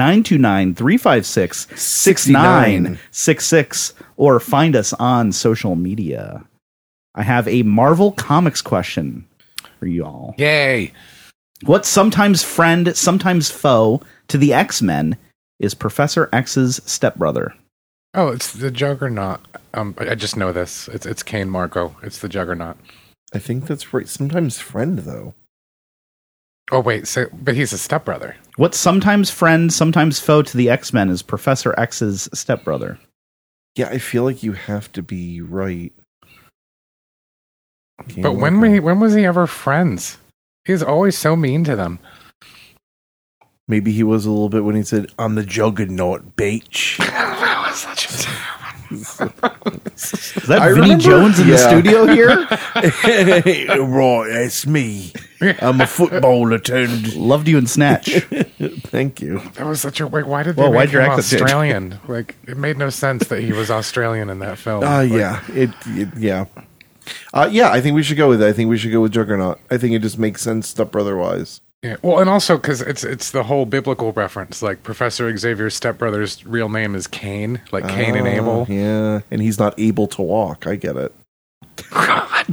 1-929-356-6966 or find us on social media. I have a Marvel Comics question for you all. Yay. What sometimes friend, sometimes foe to the X-Men is Professor X's stepbrother? Oh, it's the Juggernaut. I just know this. It's Kane Marco. It's the Juggernaut. I think that's right. Sometimes friend, though. Oh, wait. But he's a stepbrother. What sometimes friend, sometimes foe to the X-Men is Professor X's stepbrother? Yeah, I feel like you have to be right. But when was he ever friends? He's always so mean to them. Maybe he was a little bit when he said, I'm the Juggernaut, bitch. That was such a Is that I Vinnie remember- Jones in the yeah. studio here? Right, that's me. I'm a footballer turned. Loved you in Snatch. Thank you. That was such a why did they Well, make why'd your him accent change? Australian? Like it made no sense that he was Australian in that film. Yeah. Yeah. Yeah, I think we should go with that. I think we should go with Juggernaut. I think it just makes sense stepbrother wise. Yeah. Well, and also because it's the whole biblical reference. Like Professor Xavier's stepbrother's real name is Cain, like Cain and Abel. Yeah, and he's not able to walk. I get it. God.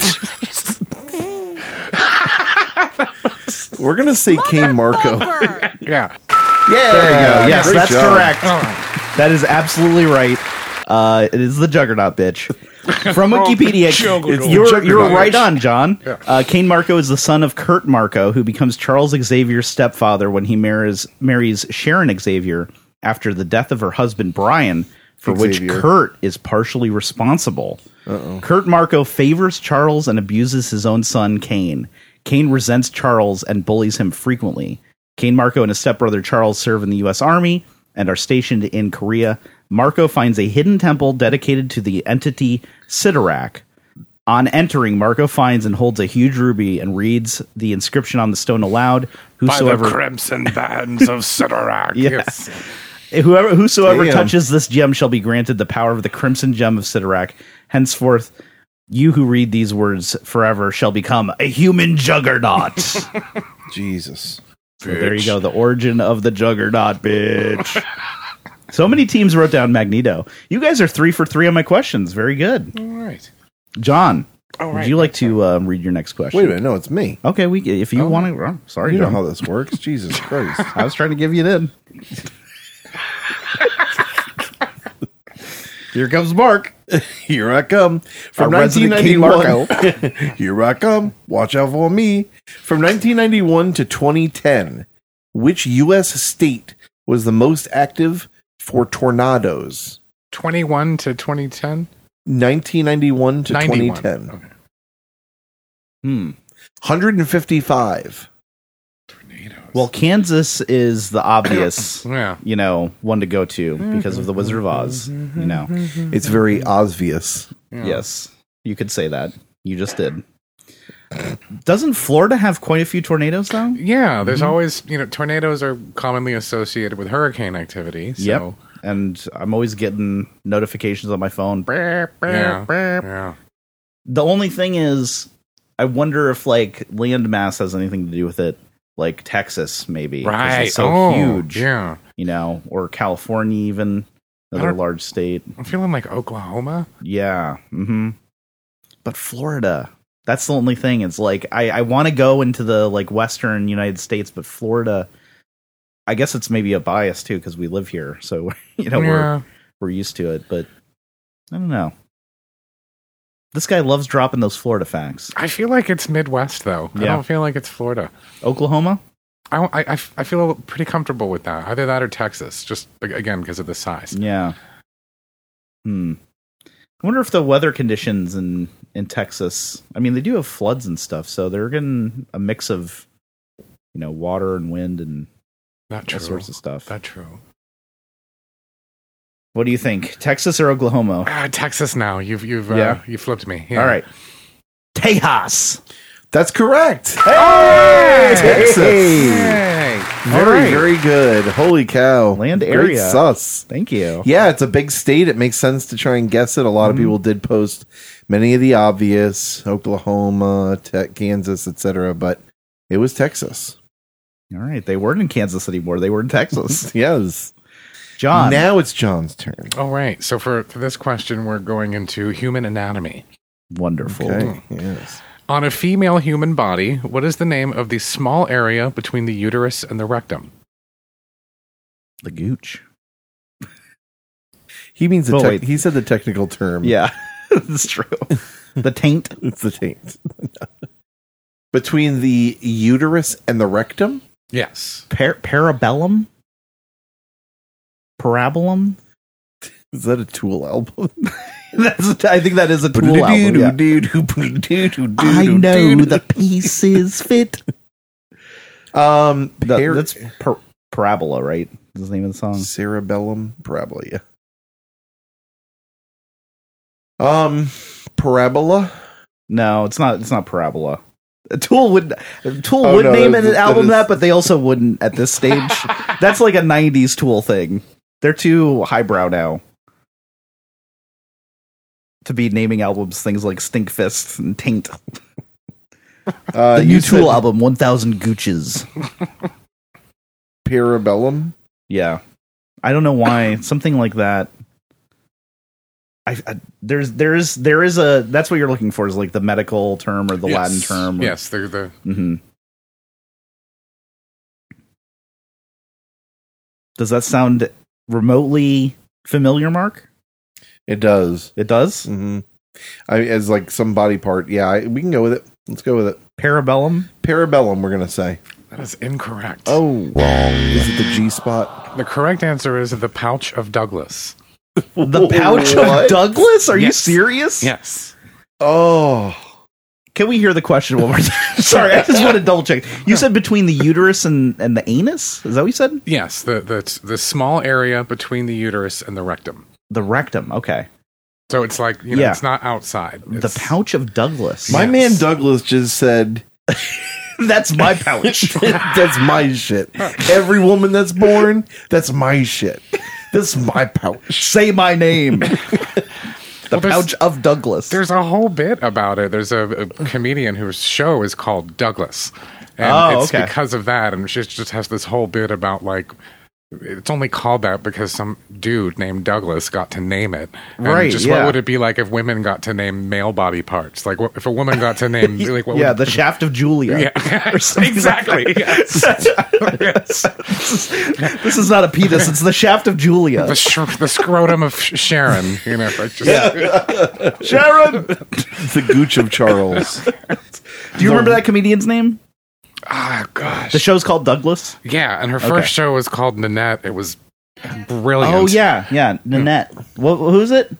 We're gonna say Cain Marco. Yeah. Yeah, There you go. Yes, great that's job. correct. That is absolutely right. It is the Juggernaut, bitch. From Wikipedia, Juggernaut. you're Juggernaut. right on, John. Yeah. Cain Marco is the son of Kurt Marco, who becomes Charles Xavier's stepfather when he marries Sharon Xavier after the death of her husband Brian, for which Xavier. Kurt is partially responsible. Kurt Marco favors Charles and abuses his own son, Cain. Cain resents Charles and bullies him frequently. Cain Marco and his stepbrother Charles serve in the U.S. Army and are stationed in Korea. Marco finds a hidden temple dedicated to the entity Sidorak. On entering, Marco finds and holds a huge ruby and reads the inscription on the stone aloud. By the crimson bands of Sidorak. Yeah. Yes. Whosoever Damn. touches this gem shall be granted the power of the crimson gem of Sidorak. Henceforth, you who read these words forever shall become a human juggernaut. Jesus. So there you go. The origin of the Juggernaut, bitch. So many teams wrote down Magneto. You guys are 3 for 3 on my questions. Very good. All right. John, All would right. you like to read your next question? Wait a minute. No, it's me. Okay, if you want to. Sorry, You know John. how this works. Jesus Christ. I was trying to give you it in. Here comes Mark. Here I come. From Our resident King 1991. Here I come. Watch out for me. From 1991 to 2010, which U.S. state was the most active for tornadoes? 21 to 2010? 1991 to 91. 2010. Okay. 155. Tornadoes. Well, Kansas is the obvious, Yeah. one to go to because of the Wizard of Oz. It's very obvious. Yeah. Yes, you could say that. You just did. Doesn't Florida have quite a few tornadoes, though? Yeah, there's always, tornadoes are commonly associated with hurricane activity. So, Yep. And I'm always getting notifications on my phone. Yeah. The only thing is, I wonder if landmass has anything to do with it, like Texas, maybe. 'cause Right. It's so huge. Yeah. Or California, even another large state. I'm feeling like Oklahoma. Yeah. But Florida, that's the only thing. It's I want to go into the Western United States, but Florida, I guess it's maybe a bias too because we live here, so we're used to it. But I don't know. This guy loves dropping those Florida facts. I feel like it's Midwest, though. I Yeah. don't feel like it's Florida. Oklahoma? I feel pretty comfortable with that. Either that or Texas, just again because of the size. Yeah. I wonder if the weather conditions in Texas. I mean, they do have floods and stuff, so they're getting a mix of water and wind and Not all true. sorts of stuff. Not true. What do you think, Texas or Oklahoma? Texas now. You've Yeah. you flipped me. Yeah. All right, Tejas. That's correct. Hey! Texas. Hey. Very, very good. Holy cow. Land Great area. sus. Thank you. Yeah, it's a big state. It makes sense to try and guess it. A lot of people did post many of the obvious, Oklahoma, Kansas, etc., but it was Texas. All right, they weren't in Kansas anymore. They were in Texas. Yes. John. Now it's John's turn. All right. So for this question, we're going into human anatomy. Wonderful. Okay. Yes. On a female human body, what is the name of the small area between the uterus and the rectum? The gooch. He means Oh, wait. he said the technical term. Yeah, that's true. The taint. It's the taint. Between the uterus and the rectum? Yes. Parabellum? Parabolum? Is that a Tool album? I think that is a Tool album. Yeah. I know the pieces fit. That's Parabola, right? Is the name of the song? Cerebellum parabola, yeah. Parabola? No, it's not. It's not Parabola. Tool would Oh, no, name an that album is- that, but they also wouldn't at this stage. That's like a '90s Tool thing. They're too highbrow now to be naming albums things like Stinkfist and Taint. The you new Tool said album, 1000 Gooches. Parabellum. Yeah. I don't know why. Something like that. There is a, that's what you're looking for, is like the medical term or the Latin term. Yes, they're the. Mm-hmm. Does that sound remotely familiar, Mark? It does. It does? Mm-hmm. As like some body part. Yeah, we can go with it. Let's go with it. Parabellum? Parabellum, we're going to say. That is incorrect. Oh, wrong. Is it the G spot? The correct answer is the pouch of Douglas. The pouch What? of Douglas? Are you Yes. serious? Yes. Oh. Can we hear the question one more time? Sorry, I just want to double check. You said between the uterus and the anus? Is that what you said? Yes, the small area between the uterus and the rectum. The rectum. Okay. So it's like, Yeah. it's not outside. The It's, pouch of Douglas. My Yes. man Douglas just said, That's my pouch. that's my shit. Every woman that's born, that's my shit. This is my pouch. Say my name. The Well, there's- pouch of Douglas. There's a whole bit about it. There's a comedian whose show is called Douglas. And Oh, it's okay. because of that. And she just has this whole bit about, like, it's only called that because some dude named Douglas got to name it. And Right, just yeah. what would it be like if women got to name male body parts? Like, if a woman got to name, like, what yeah, would, the shaft of Julia. yeah, Or something exactly. like that. Yes. This is not a penis, it's the shaft of Julia. The scrotum of Sharon. You know, like just, Sharon! The gooch of Charles. Do you remember that comedian's name? ah, gosh. The show's called Douglas? Yeah, and her first Okay. show was called Nanette. It was brilliant. Oh, yeah. Nanette. Who's it?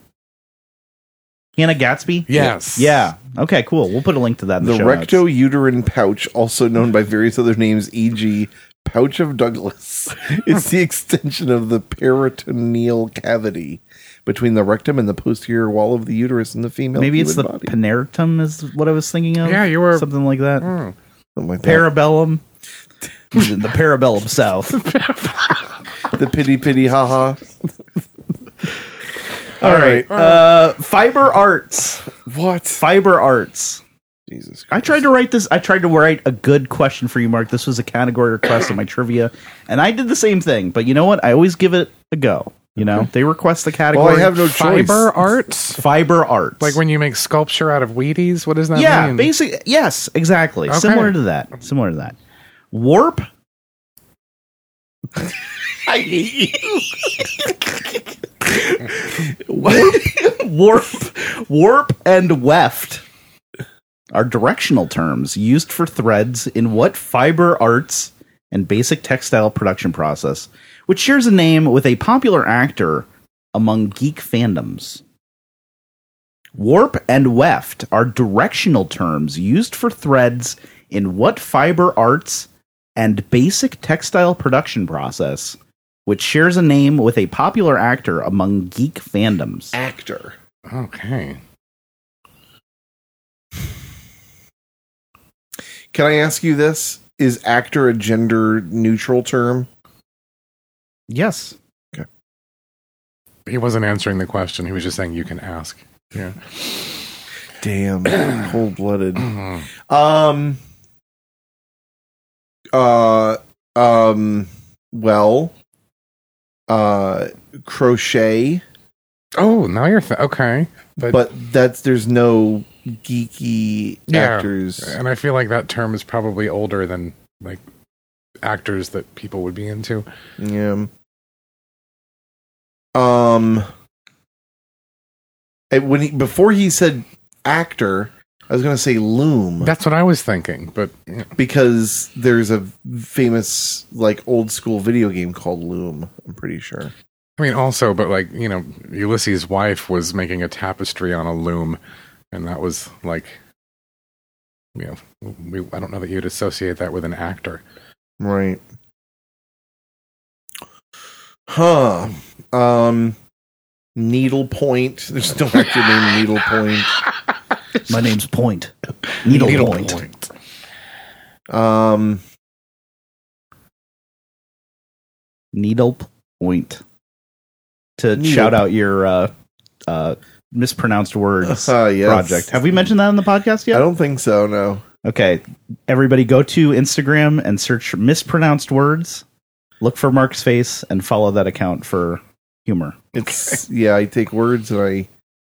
Hannah Gatsby? Yes. Yeah. Okay, cool. We'll put a link to that in the, The show notes. recto-uterine pouch, also known by various other names, e.g., pouch of Douglas, is the extension of the peritoneal cavity between the rectum and the posterior wall of the uterus in the female Maybe it's the human body. penertum is what I was thinking of. Yeah, you were- Something like that. Something like that. Parabellum. He's in the Parabellum South. The pity haha. All right. Fiber arts. What? Fiber arts. Jesus Christ. I tried to write a good question for you, Mark. This was a category request in my trivia, and I did the same thing. But you know what? I always give it a go. You know, they request the category. Well, I have no choice. Fiber arts? Fiber arts. Like when you make sculpture out of Wheaties? What does that yeah, mean? basic. Yes, exactly. Okay. Similar to that. Warp. I hate you. Warp and weft are directional terms used for threads in what fiber arts and basic textile production process, which shares a name with a popular actor among geek fandoms. Warp and weft are directional terms used for threads in what fiber arts and basic textile production process, which shares a name with a popular actor among geek fandoms. Actor. Okay. Can I ask you this? Is actor a gender neutral term? Yes. He wasn't answering the question. He was just saying you can ask. Yeah. Damn. Cold-blooded. Well, crochet, Oh, now you're okay. but there's no geeky Yeah. actors. And I feel like that term is probably older than like actors that people would be into. Yeah. Before he said actor, I was going to say loom That's what I was thinking, but because there's a famous like old school video game called Loom. I'm pretty sure. I mean also, but like, you know, Ulysses' wife was making a tapestry on a loom, and that was like, you know, I don't know that you'd associate that with an actor. Right. Huh. Needlepoint. There's no actor named Needlepoint. My name's Point. Needlepoint. Needlepoint. To shout out your mispronounced words Yes. project. Have we mentioned that on the podcast I yet? don't think so. No. Okay, everybody go to Instagram and search mispronounced words. Look for Mark's face and follow that account for humor. It's I take words and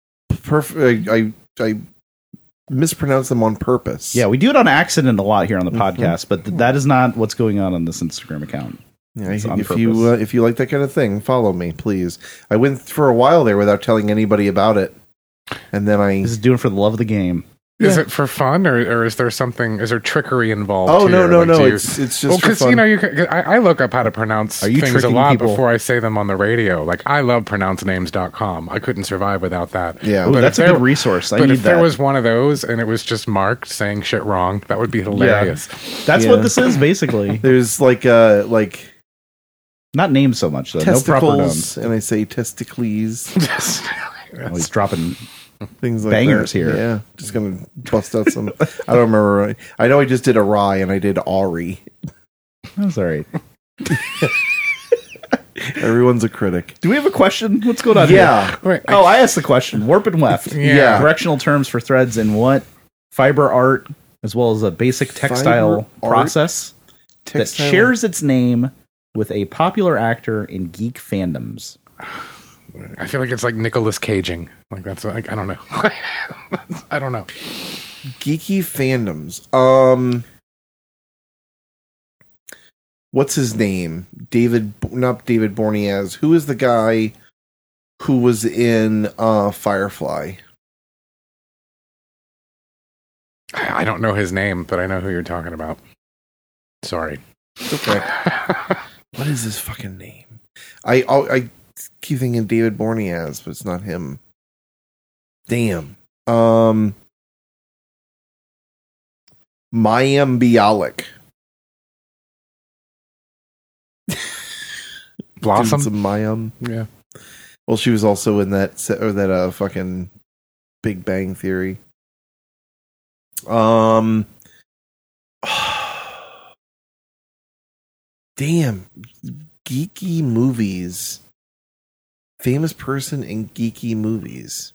I mispronounce them on purpose. Yeah, we do it on accident a lot here on the podcast, but that is not what's going on this Instagram account. Yeah, if you like that kind of thing, follow me, please. I went for a while there without telling anybody about it, and then This is doing it for the love of the game. Is it for fun, or is there something? Is there trickery involved? Oh here? no! It's just for fun. I look up how to pronounce things a lot before I say them on the radio. Like I love pronouncenames.com. I couldn't survive without that. Yeah, Ooh, that's a good resource. But if there was one of those and it was just Mark saying shit wrong, that would be hilarious. Yeah. That's what this is basically. There's like not names so much though. Testicles, no proper nouns. And I say testicles. He's dropping things like bangers that. here. Yeah, just gonna bust out some. I don't remember. I know I just did a rye and I did Ari. That's all right. Everyone's a critic. Do we have a question? What's going on Yeah. here? Wait, I asked the question. Warp and weft. Yeah. Correctional terms for threads in what? Fiber art, as well as a basic textile process that shares its name with a popular actor in geek fandoms. I feel like it's like Nicolas Caging. Like that's like I don't know. I don't know. Geeky fandoms. What's his name? Not David Boreanaz. Who is the guy who was in Firefly? I don't know his name, but I know who you're talking about. Sorry. It's okay. What is his fucking name? I keep thinking David Boreanaz, but it's not him. Damn. Mayim Bialik. Blossom? Mayim. Yeah. Well, she was also in that fucking Big Bang Theory. Damn. Geeky movies. Famous person in geeky movies.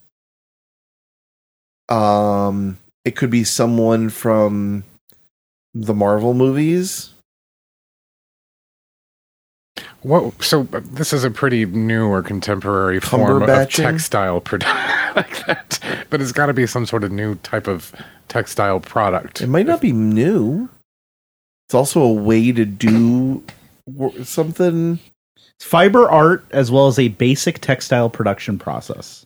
It could be someone from the Marvel movies. What? So this is a pretty new or contemporary form of textile like that, but it's got to be some sort of new type of textile product. It might not be new. It's also a way to do something. Fiber art, as well as a basic textile production process.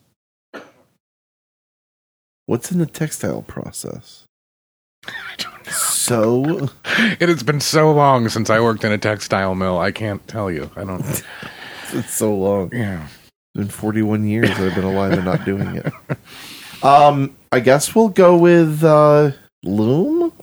What's in the textile process? I don't know. So it has been so long since I worked in a textile mill. I can't tell you. I don't. It's so long. Yeah, it's been 41 years that I've been alive and not doing it. I guess we'll go with loom.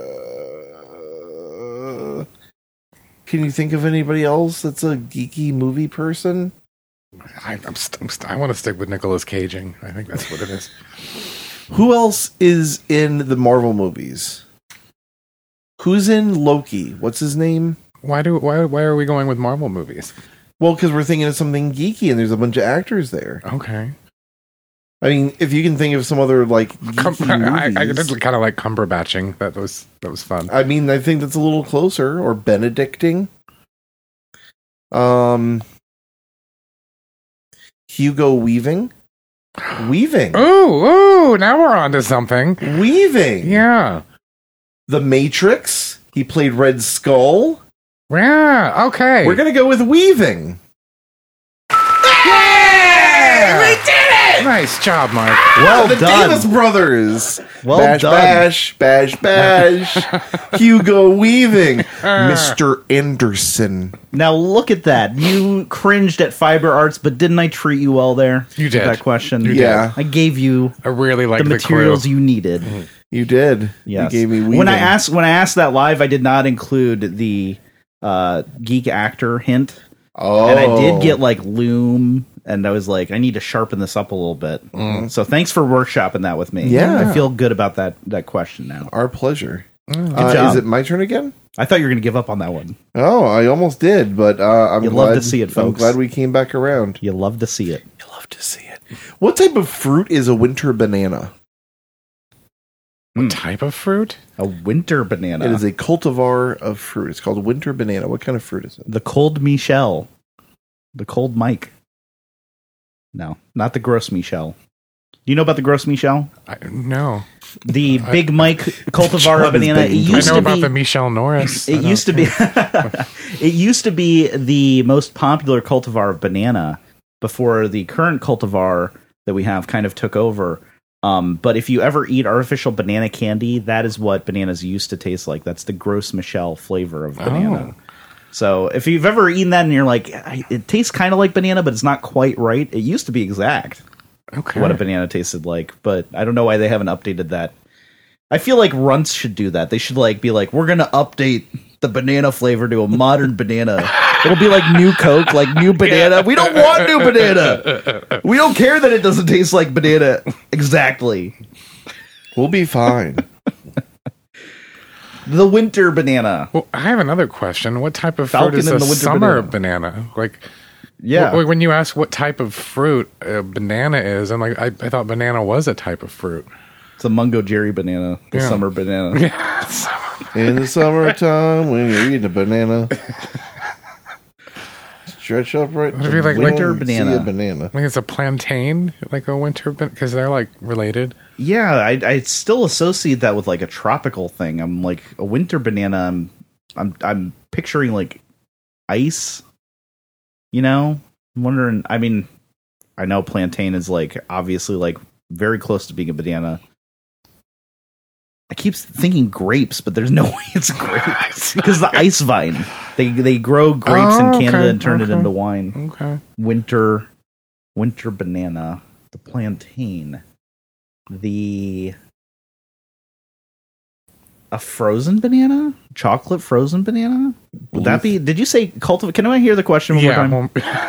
Can you think of anybody else that's a geeky movie person? I want to stick with Nicolas Caging. I think that's what it is. Who else is in the Marvel movies? Who's in Loki? What's his name? Why are we going with Marvel movies? Well, because we're thinking of something geeky, and there's a bunch of actors there. Okay. I mean, if you can think of some other like geeky movies, I did kind of like Cumberbatching. That was fun. I mean, I think that's a little closer. Or Benedicting. Hugo Weaving. Ooh, now we're on to something. Weaving. Yeah. The Matrix. He played Red Skull. Yeah, okay. We're going to go with Weaving. Yeah! We did it! Nice job, Mark. Well the done. Davis Brothers. Well bash, done. bash. Hugo Weaving. Mr. Anderson. Now look at that. You cringed at fiber arts, but didn't I treat you well there? You did. That question. Yeah. I gave you I really like the materials clue. you needed. You did. Yes. You gave me Weaving. When I asked that live, I did not include the geek actor hint. Oh. And I did get like loom, and I was like, I need to sharpen this up a little bit. So thanks for workshopping that with me. Yeah. I feel good about that question now. Our pleasure. Good job. Is it my turn again? I thought you were going to give up on that one. Oh, I almost did, but I'm You glad love to see it, I'm folks. glad we came back around. You love to see it. You love to see it. What type of fruit is a winter banana? What type of fruit? A winter banana. It is a cultivar of fruit. It's called winter banana. What kind of fruit is it? The cold Michel. The cold Mike. No, not the gross Michel. Do you know about the gross Michel? No. The Big Mike cultivar of banana. It I used know to about be, the Michel Norris. It used to be. It used to be the most popular cultivar of banana before the current cultivar that we have kind of took over. But if you ever eat artificial banana candy, that is what bananas used to taste like. That's the gross Michel flavor of banana. So if you've ever eaten that and you're like, it tastes kind of like banana, but it's not quite right, it used to be exact what a banana tasted like. But I don't know why they haven't updated that. I feel like Runts should do that. They should be like, we're going to update the banana flavor to a modern banana. It'll be like new Coke, like new banana. We don't want new banana. We don't care that it doesn't taste like banana exactly. We'll be fine. The winter banana. Well, I have another question. What type of Falcon fruit is and a the winter summer banana? Like, Yeah. when you ask what type of fruit a banana is, I'm like, I thought banana was a type of fruit. It's a Mungo Jerry banana, the Yeah. summer banana. In the summertime, when you're eating a banana, stretch upright. Would it be like winter See banana? a banana. Like it's a plantain, like a winter because they're like related. Yeah, I still associate that with like a tropical thing. I'm like a winter banana. I'm picturing like ice. You know, I'm wondering. I mean, I know plantain is like obviously like very close to being a banana. I keep thinking grapes, but there's no way it's grapes because the ice vine. They grow grapes in Canada and turn it into wine. Okay. Winter banana, the plantain, a frozen banana, chocolate frozen banana. Would that be? Did you say cultivate? Can I hear the question one more time? Well,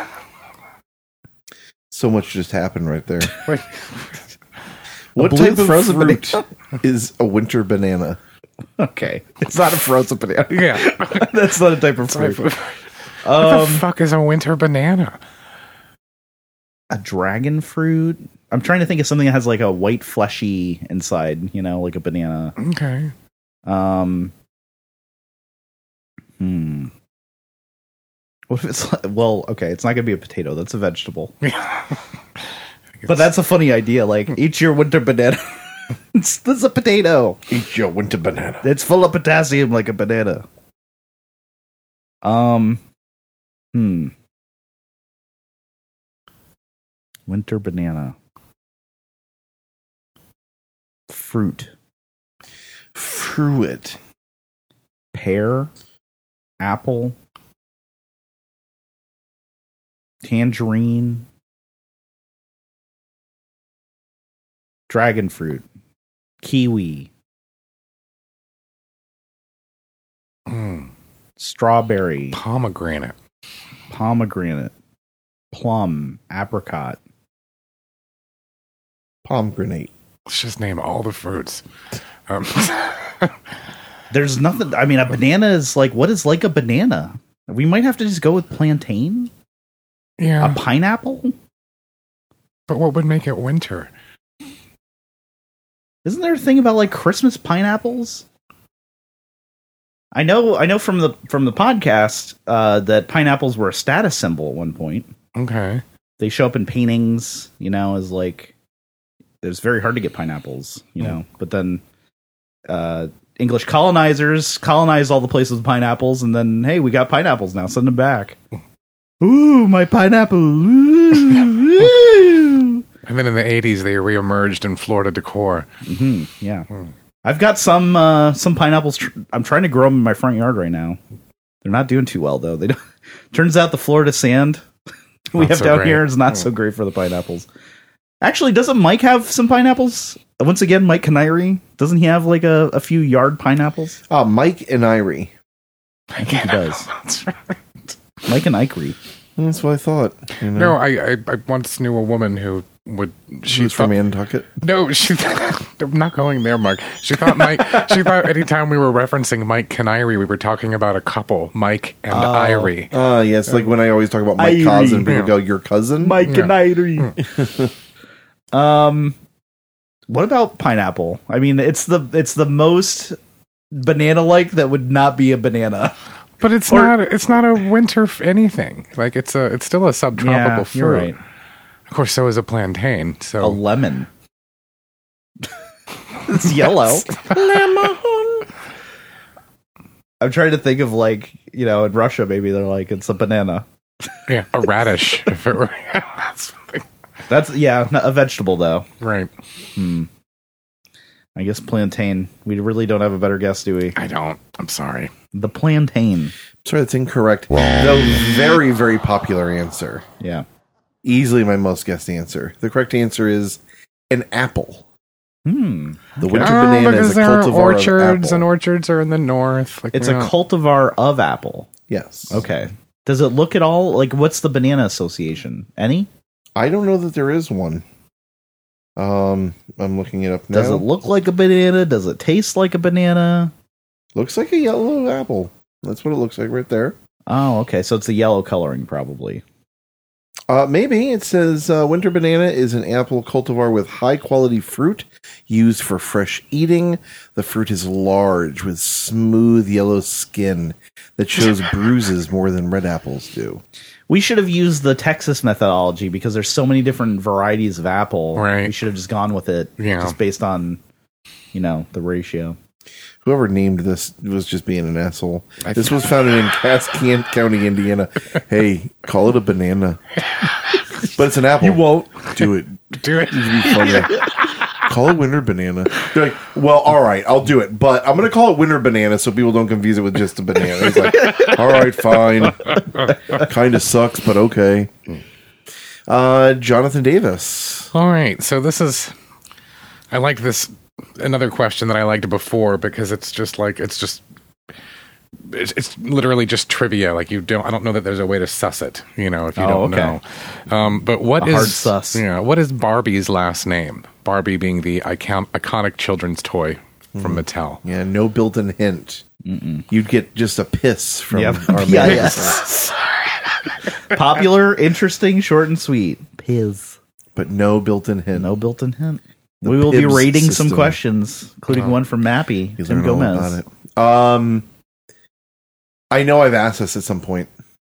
So much just happened right there. wait, What blue type of frozen fruit is a winter banana? Okay, it's not a frozen banana. yeah. That's not a type of fruit. What the fuck is a winter banana? A dragon fruit. I'm trying to think of something that has like a white fleshy inside. You know, like a banana. Okay. What if it's well? Okay, it's not gonna be a potato. That's a vegetable. But that's a funny idea. Like, eat your winter banana. That's a potato. Eat your winter banana. It's full of potassium like a banana. Winter banana. Fruit. Fruit. Pear. Apple. Tangerine. Dragon fruit. Kiwi. Strawberry. Pomegranate. Pomegranate. Plum. Apricot. Pomegranate. Let's just name all the fruits. There's nothing. I mean, a banana is like, what is like a banana? We might have to just go with plantain. Yeah. A pineapple? But what would make it winter? Isn't there a thing about like Christmas pineapples? I know from the podcast that pineapples were a status symbol at one point. Okay. They show up in paintings, you know, as like it's very hard to get pineapples, you know. But then English colonizers colonized all the places with pineapples, and then hey, we got pineapples now. Send them back. Ooh, my pineapple! Ooh, ooh. And then in the 80s, they reemerged in Florida decor. Mm-hmm, yeah. I've got some pineapples. I'm trying to grow them in my front yard right now. They're not doing too well though. They don't. Turns out the Florida sand we Not have so down great. here is not so great for the pineapples. Actually, doesn't Mike have some pineapples? Once again, Mike Canary, doesn't he have like a few yard pineapples? Mike and Irie. I think he does. That's right. Mike and Irie. That's what I thought. You know? No, I once knew a woman who would. She was from Nantucket. No, I'm not going there, Mark. She thought anytime we were referencing Mike Canary, we were talking about a couple, Mike and Irie. Yes, like when I always talk about Mike Irie. cousin, people go, your cousin? Mike and Irie. What about pineapple? I mean, it's the most banana-like that would not be a banana. But it's not a winter anything. Like it's still a subtropical fruit. You're right. Of course, so is a plantain. So A lemon. It's yellow. Lemon. I'm trying to think of in Russia maybe they're like it's a banana. yeah, a radish. If it were That's a vegetable though. right. I guess plantain. We really don't have a better guess, do we? I don't. I'm sorry. The plantain. Sorry, that's incorrect. The very, very popular answer. Yeah. Easily my most guessed answer. The correct answer is an apple. The winter banana because is a there are cultivar orchards, of apple. and orchards are in the north. Like, It's we a don't- cultivar of apple. Yes. Okay. Does it look at all like what's the banana association? Any? I don't know that there is one. I'm looking it up now. Does it look like a banana? Does it taste like a banana? Looks like a yellow apple. That's what it looks like right there. Oh, okay. So it's the yellow coloring probably. Maybe it says winter banana is an apple cultivar with high quality fruit used for fresh eating. The fruit is large with smooth yellow skin that shows bruises more than red apples do. We should have used the Texas methodology because there's so many different varieties of apple. Right. We should have just gone with it just based on, the ratio. Whoever named this was just being an asshole. This was founded in Cass County, Indiana. Hey, call it a banana. But it's an apple. You won't. Do it. do it. It'd be funny. Call it winter banana. They're like, well, all right, I'll do it. But I'm going to call it winter banana so people don't confuse it with just a banana. It's like, all right, fine. Kind of sucks, but okay. Jonathan Davis. All right. So this is. I like this. Another question that I liked before because it's literally just trivia. Like I don't know that there's a way to suss it. If you don't know. But what is hard suss. Yeah. What is Barbie's last name? Barbie being the iconic children's toy from Mattel. Yeah, no built-in hint. You'd get just a piss from our P.I.S. Popular, interesting, short and sweet. Piz. But no built-in hint. No built-in hint. The We will be Pibbs rating some system. questions, including one from Mappy, You Tim learn all Gomez. about it. I know I've asked this at some point.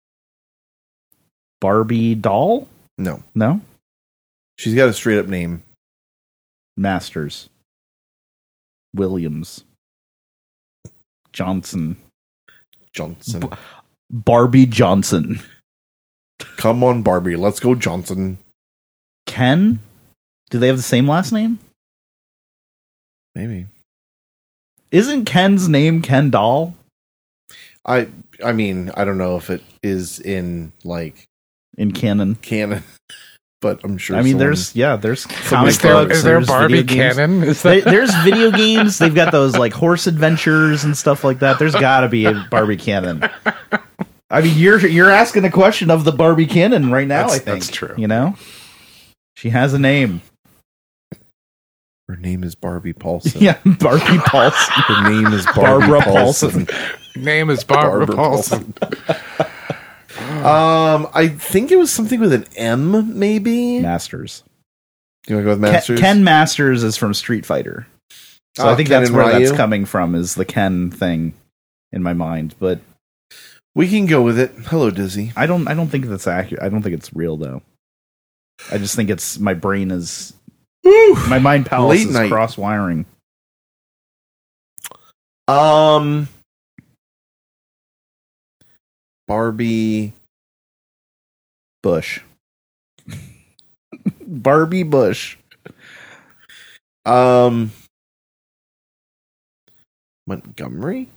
Barbie doll? No. No? She's got a straight-up name. Masters. Williams. Johnson. Johnson. Barbie Johnson. Come on, Barbie. Let's go, Johnson. Ken? Do they have the same last name? Maybe. Isn't Ken's name Ken Doll? I mean, I don't know if it is in, In canon. canon, but I'm sure I mean, someone- there's comic Is there books. there's Barbie video games. canon? Is that There's video games. They've got those horse adventures and stuff like that. There's got to be a Barbie canon. I mean, you're asking the question of the Barbie canon right now. I think that's true. She has a name. Her name is Barbie Paulson. Yeah, Barbie Paulson. Her name is Barbie Barbara Paulson. name is Barbara Paulson? I think it was something with an M, maybe. Masters. You want to go with Masters? Ken Masters is from Street Fighter, so I think Ken that's and where Ryu? that's coming from. Is the Ken thing in my mind, but We can go with it. Hello, Dizzy. I don't think that's accurate. I don't think it's real though. I just think it's my brain is my mind palace Late is night. cross wiring. Barbie Bush. Barbie Bush. Montgomery?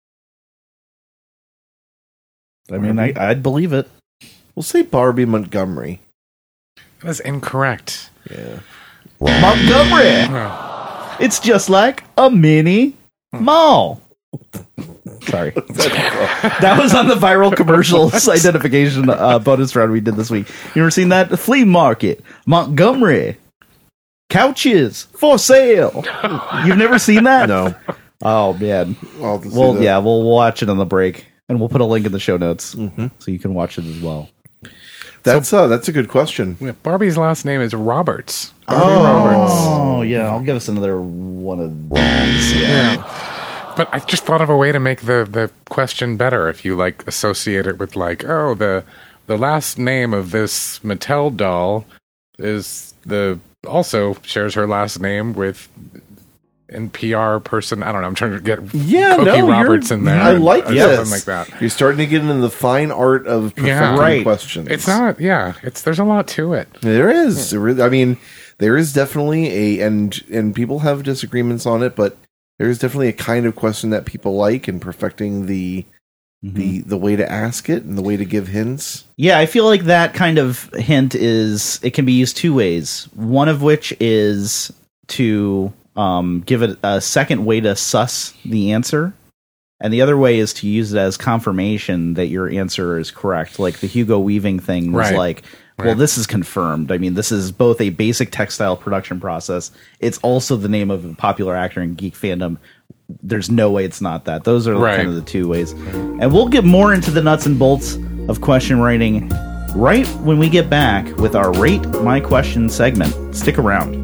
I mean, I'd believe it. We'll say Barbie Montgomery. That's incorrect. Yeah. Montgomery. It's just like a mini mall. Sorry. That was on the viral commercials identification bonus round we did this week. You ever seen that? The flea market. Montgomery. Couches for sale. You've never seen that? No. Oh, man. I'll just Well, do that. yeah, we'll watch it on the break. And we'll put a link in the show notes Mm-hmm. so you can watch it as well. That's a good question. Yeah, Barbie's last name is Roberts. Barbie Roberts. Oh, yeah. I'll give us another one of these. Yeah. But I just thought of a way to make the question better if you like associate it with like, oh, the last name of this Mattel doll is also shares her last name with NPR person. I don't know. I'm trying to get Cookie Roberts in there. I like this. Something like that. You're starting to get into the fine art of perfecting questions. It's not. Yeah. There's a lot to it. There is. I mean, there is definitely and people have disagreements on it, but there is definitely a kind of question that people like, and perfecting the way to ask it and the way to give hints. Yeah, I feel like that kind of hint it can be used two ways. One of which is to give it a second way to suss the answer. And the other way is to use it as confirmation that your answer is correct. Like the Hugo Weaving thing was well, this is confirmed. I mean, this is both a basic textile production process. It's also the name of a popular actor in geek fandom. There's no way it's not that. Those are kind of the two ways. And we'll get more into the nuts and bolts of question writing right when we get back with our Rate My Question segment. Stick around.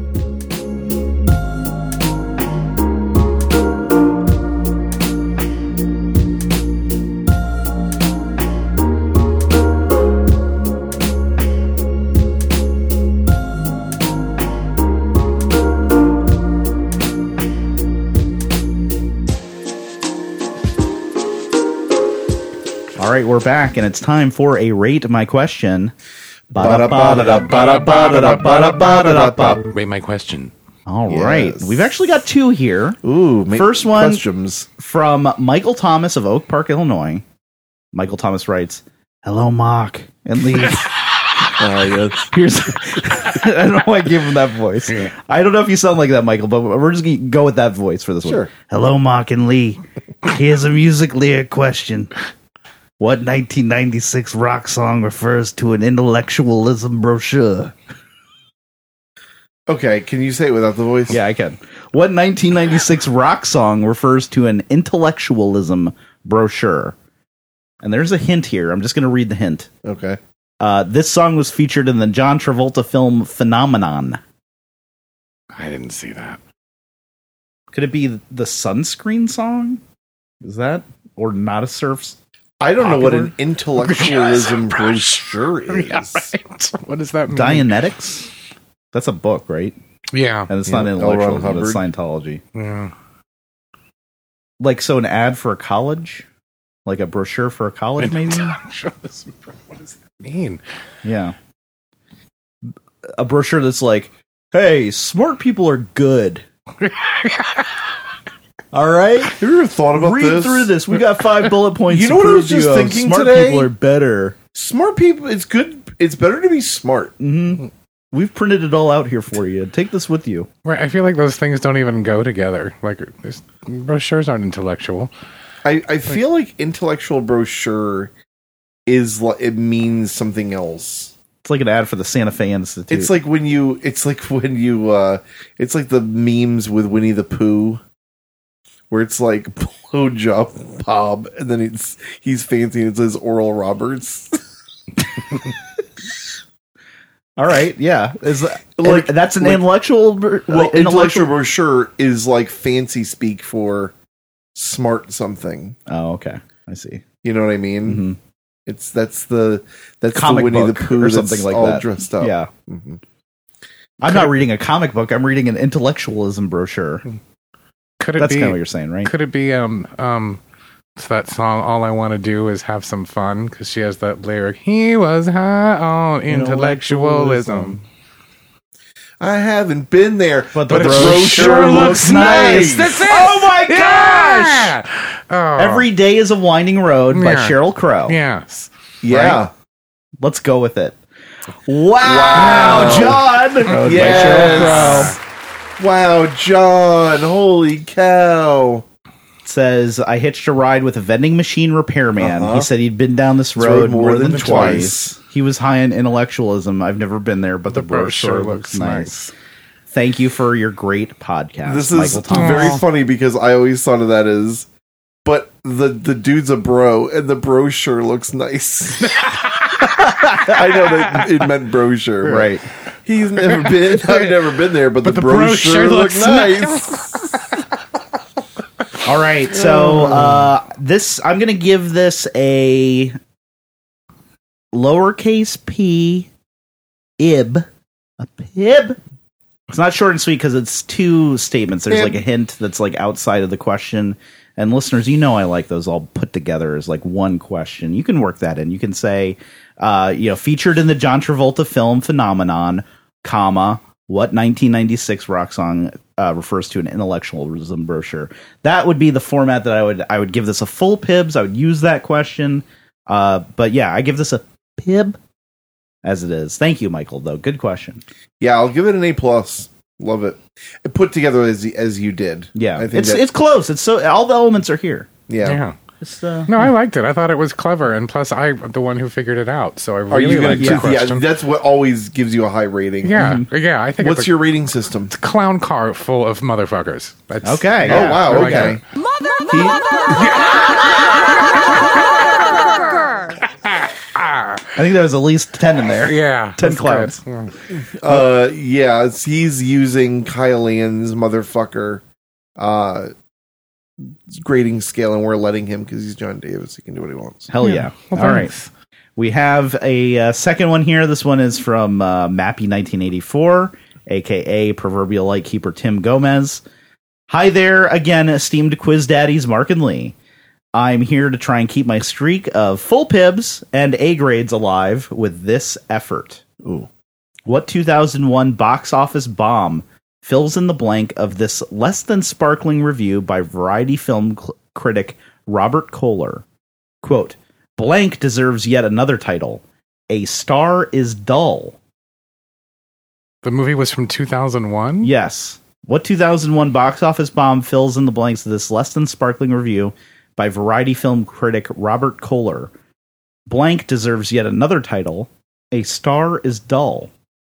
All right, we're back, and it's time for a Rate My Question. Rate my question. All right. We've actually got two here. Ooh, first one questions from Michael Thomas of Oak Park, Illinois. Michael Thomas writes, "Hello, Mark and Lee." Here's I don't know why I gave him that voice. Yeah. I don't know if you sound like that, Michael, but we're just going to go with that voice for this one. Hello, Mark and Lee. Here's a music lyric question. What 1996 rock song refers to an intellectualism brochure? Okay, can you say it without the voice? Yeah, I can. What 1996 rock song refers to an intellectualism brochure? And there's a hint here. I'm just going to read the hint. Okay. This song was featured in the John Travolta film Phenomenon. I didn't see that. Could it be the Sunscreen song? Is that? Or Not a Surf's? I don't know what an intellectualism brochure is. Yeah, right. What does that mean? Dianetics? That's a book, right? Yeah. And it's not intellectualism, it's Scientology. Yeah. Like, so an ad for a college? Like a brochure for a college, maybe? What does that mean? Yeah. A brochure that's like, hey, smart people are good. All right? Have you ever thought about this? Read through this. We got 5 bullet points. You know what I was just thinking smart today? Smart people are better. Smart people, it's good. It's better to be smart. Mm-hmm. We've printed it all out here for you. Take this with you. Right. I feel like those things don't even go together. Like, brochures aren't intellectual. I feel like intellectual brochure is it means something else. It's like an ad for the Santa Fe Institute. It's like it's like the memes with Winnie the Pooh, where it's like blowjob Bob, and then he's fancy and it says Oral Roberts. All right, yeah, that's an intellectual. Intellectual brochure is like fancy speak for smart something. Oh, okay, I see. You know what I mean? Mm-hmm. That's the comic Winnie the book Pooh or something like all that. Dressed up. Yeah. Mm-hmm. I'm not reading a comic book. I'm reading an intellectualism brochure. Could it That's be, kind of what you're saying, right? Could it be it's that song "All I Want to Do Is Have Some Fun" because she has that lyric, "He was high on intellectualism." I haven't been there, but the brochure looks nice. That's it. Oh my Yeah! gosh! Oh. Every Day is a Winding Road by Sheryl Crow. Yes. Yeah. Right? Let's go with it. Wow, John! Yes. Wow, John! Holy cow! Says, I hitched a ride with a vending machine repairman. He said he'd been down this road more than twice. He was high on intellectualism. I've never been there, but the brochure looks nice. Thank you for your great podcast. This is very funny because I always thought of that as, but the dude's a bro and the brochure looks nice. I know that it meant brochure. Right. He's never been. I've never been there, but the brochure looked nice. All right, so I'm going to give this a lowercase p ib. A pib? It's not short and sweet because it's two statements. There's like a hint that's like outside of the question. And listeners, you know I like those all put together as like one question. You can work that in. You can say, featured in the John Travolta film Phenomenon, comma, what 1996 rock song refers to an intellectualism brochure. That would be the format that I would give this a full pibs. I would use that question. But yeah, I give this a pib as it is. Thank you, Michael, though. Good question. Yeah, I'll give it an A+. Love it. Put together as you did. Yeah, I think it's close. It's so all the elements are here. Yeah. No, I liked it. I thought it was clever, and plus, I'm the one who figured it out. So I really liked the question. Yeah, that's what always gives you a high rating. Yeah, yeah. I think. What's your rating system? It's a clown car full of motherfuckers. That's, okay. Yeah, wow. Okay. I think there was at least 10 in there. Yeah, 10 clowns. Yeah, he's using Kyle Ann's motherfucker grading scale, and we're letting him because he's John Davis. He can do what he wants. Hell yeah. Well, all right. We have a second one here. This one is from Mappy 1984, a.k.a. Proverbial Lightkeeper Tim Gomez. Hi there again, esteemed quiz daddies Mark and Lee. I'm here to try and keep my streak of full pibs and A grades alive with this effort. Ooh. What 2001 box office bomb fills in the blank of this less than sparkling review by Variety film critic Robert Kohler? Quote, blank deserves yet another title. A Star is Dull. The movie was from 2001? Yes. What 2001 box office bomb fills in the blanks of this less than sparkling review by Variety film critic Robert Kohler? Blank deserves yet another title. A Star is Dull.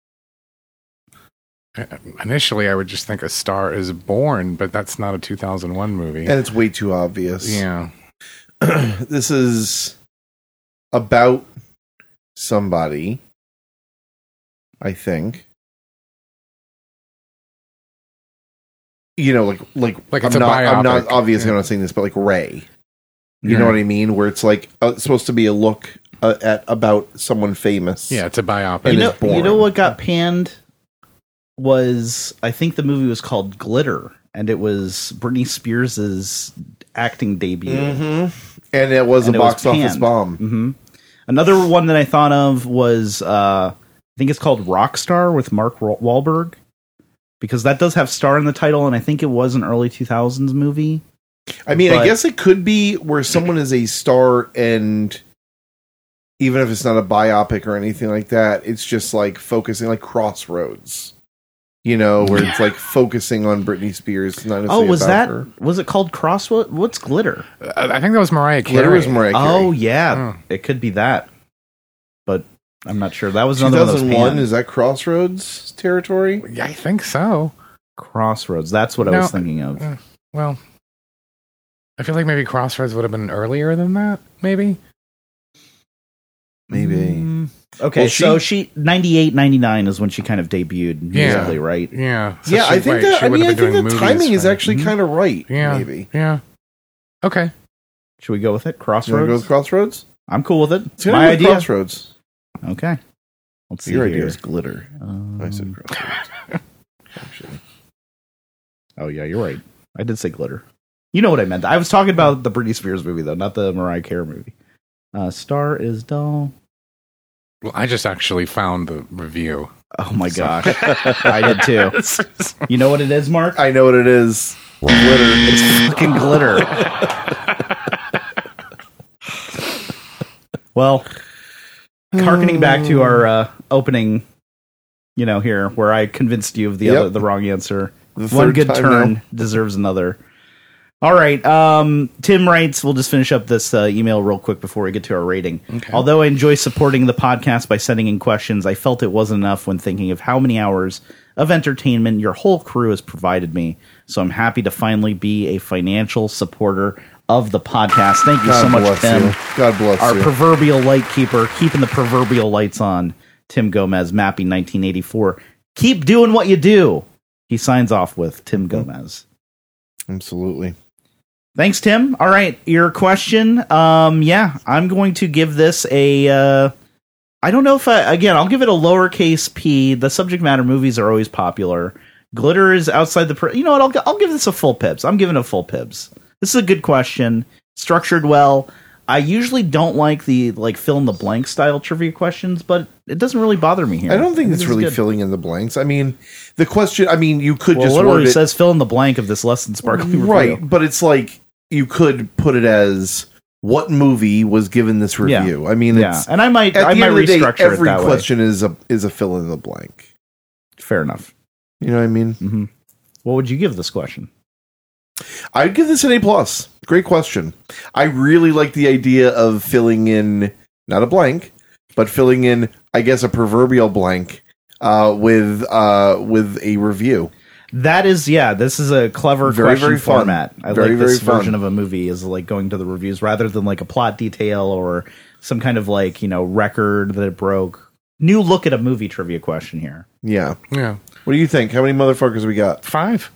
Initially, I would just think A Star is Born, but that's not a 2001 movie. And it's way too obvious. Yeah. This is about somebody, I think. You know, like it's a biopic. I'm not obviously not saying this, but like Ray. You know what I mean? Where it's like it's supposed to be a look at about someone famous. Yeah, it's a biopic. You know what got panned was, I think the movie was called Glitter, and it was Britney Spears' acting debut. Mm-hmm. And it was a box office bomb. Mm-hmm. Another one that I thought of was, I think it's called Rockstar with Mark Wahlberg, because that does have star in the title, and I think it was an early 2000s movie. I mean, I guess it could be where someone is a star, and even if it's not a biopic or anything like that, it's just like focusing, like Crossroads. You know, where it's like focusing on Britney Spears. Not was it called Crossroads? What's Glitter? I think that was Mariah Carey. Glitter was Mariah Carey. Oh, yeah. It could be that. But I'm not sure. That was another 2001. Is that Crossroads territory? Yeah, I think so. Crossroads. That's what I was thinking of. Well, I feel like maybe Crossroads would have been earlier than that. Maybe. Okay, so she 98, 99 is when she kind of debuted musically, right? Yeah. So I think the timing is actually kind of right. Yeah. Maybe. Yeah. Okay. Should we go with it? Crossroads? You want to go with Crossroads? I'm cool with it. It's my idea. Crossroads. Okay. Let's see. Your here. idea is Glitter. I said Crossroads. Actually. Oh, yeah, you're right. I did say Glitter. You know what I meant. I was talking about the Britney Spears movie, though, not the Mariah Carey movie. Star is Dull. Well, I just actually found the review. Oh my gosh. I did too. You know what it is, Mark? I know what it is. Glitter. It's fucking Glitter. Well, harkening back to our opening, here, where I convinced you of the wrong answer. One good turn deserves another. All right. Tim writes, we'll just finish up this email real quick before we get to our rating. Okay. Although I enjoy supporting the podcast by sending in questions, I felt it wasn't enough when thinking of how many hours of entertainment your whole crew has provided me. So I'm happy to finally be a financial supporter of the podcast. Thank you so much, bless Tim. you. God bless Our you. proverbial light keeper, keeping the proverbial lights on. Tim Gomez, Mappy 1984. Keep doing what you do. He signs off with Tim Gomez. Absolutely. Thanks, Tim. All right, your question. I'm going to give this a. I don't know if I'll give it a lowercase p. The subject matter movies are always popular. Glitter is outside the. You know what? I'll give this a full Pibbs. I'm giving it a full Pibbs. This is a good question, structured well. I usually don't like the fill in the blank style trivia questions, but it doesn't really bother me here. I don't think it's really good. filling in the blanks. I mean, the question. I mean, you could just literally word it says fill in the blank of this less than sparkling right, review. but it's like you could put it as what movie was given this review. I mean, it's, and I might at the end of the day, restructure every it that question is a fill in the blank. way. Fair enough. You know what I mean? Mm-hmm. What would you give this question? I'd give this an A+. Great question. I really like the idea of filling in, not a blank, but filling in, I guess, a proverbial blank with a review. That is, this is a clever Very, question very fun. format. I Very, like this very fun. version of a movie is like going to the reviews rather than like a plot detail or some kind of record that it broke. New look at a movie trivia question here. Yeah. Yeah. What do you think? How many motherfuckers we got? 5.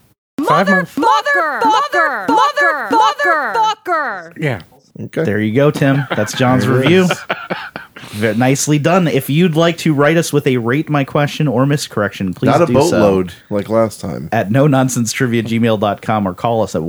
Motherfucker! Yeah. Okay. There you go, Tim. That's John's review. Very nicely done. If you'd like to write us with a rate my question or miscorrection, please Not a do boatload like last time. at nononsensetrivia@gmail.com or call us at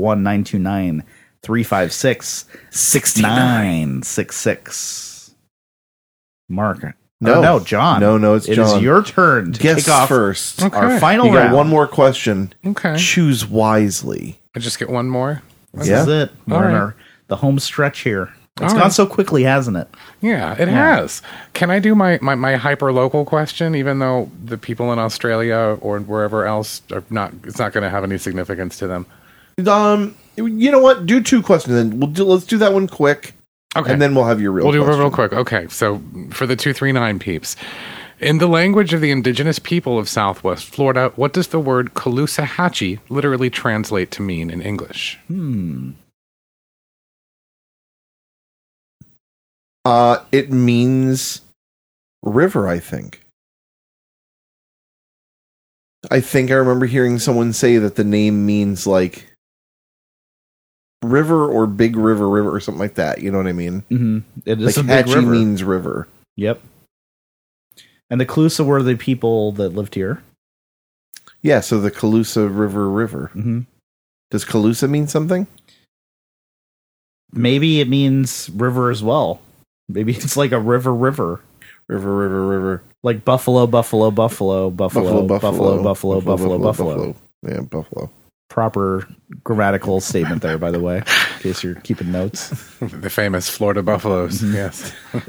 1-929-356-6966. Mark. No, John. No, it's It John. is your turn to Guess kick off first. Okay. our final You got round. one more question. Okay. Choose wisely. I just get one more. This Yeah. is it. We're All in right. the home stretch here. It's All gone right. so quickly, hasn't it? Yeah, it has. Can I do my hyper local question, even though the people in Australia or wherever else are not? It's not going to have any significance to them. You know what? Do 2 questions, then let's do that one quick, Okay, and then we'll have your real. we'll do it question. real quick. Okay, so for the 239 peeps, in the language of the indigenous people of Southwest Florida, what does the word Caloosahatchee literally translate to mean in English? It means river. I think I remember hearing someone say that the name means like river or big river or something like that. You know what I mean? Mm-hmm. It is Like a big Hatchie river. means river. Yep. And the Calusa were the people that lived here. Yeah, so the Calusa River. Mm-hmm. Does Calusa mean something? Maybe it means river as well. Maybe it's like a river. River. Like buffalo. Yeah, buffalo. proper grammatical statement there, by the way, in case you're keeping notes. The famous Florida buffaloes. Yes.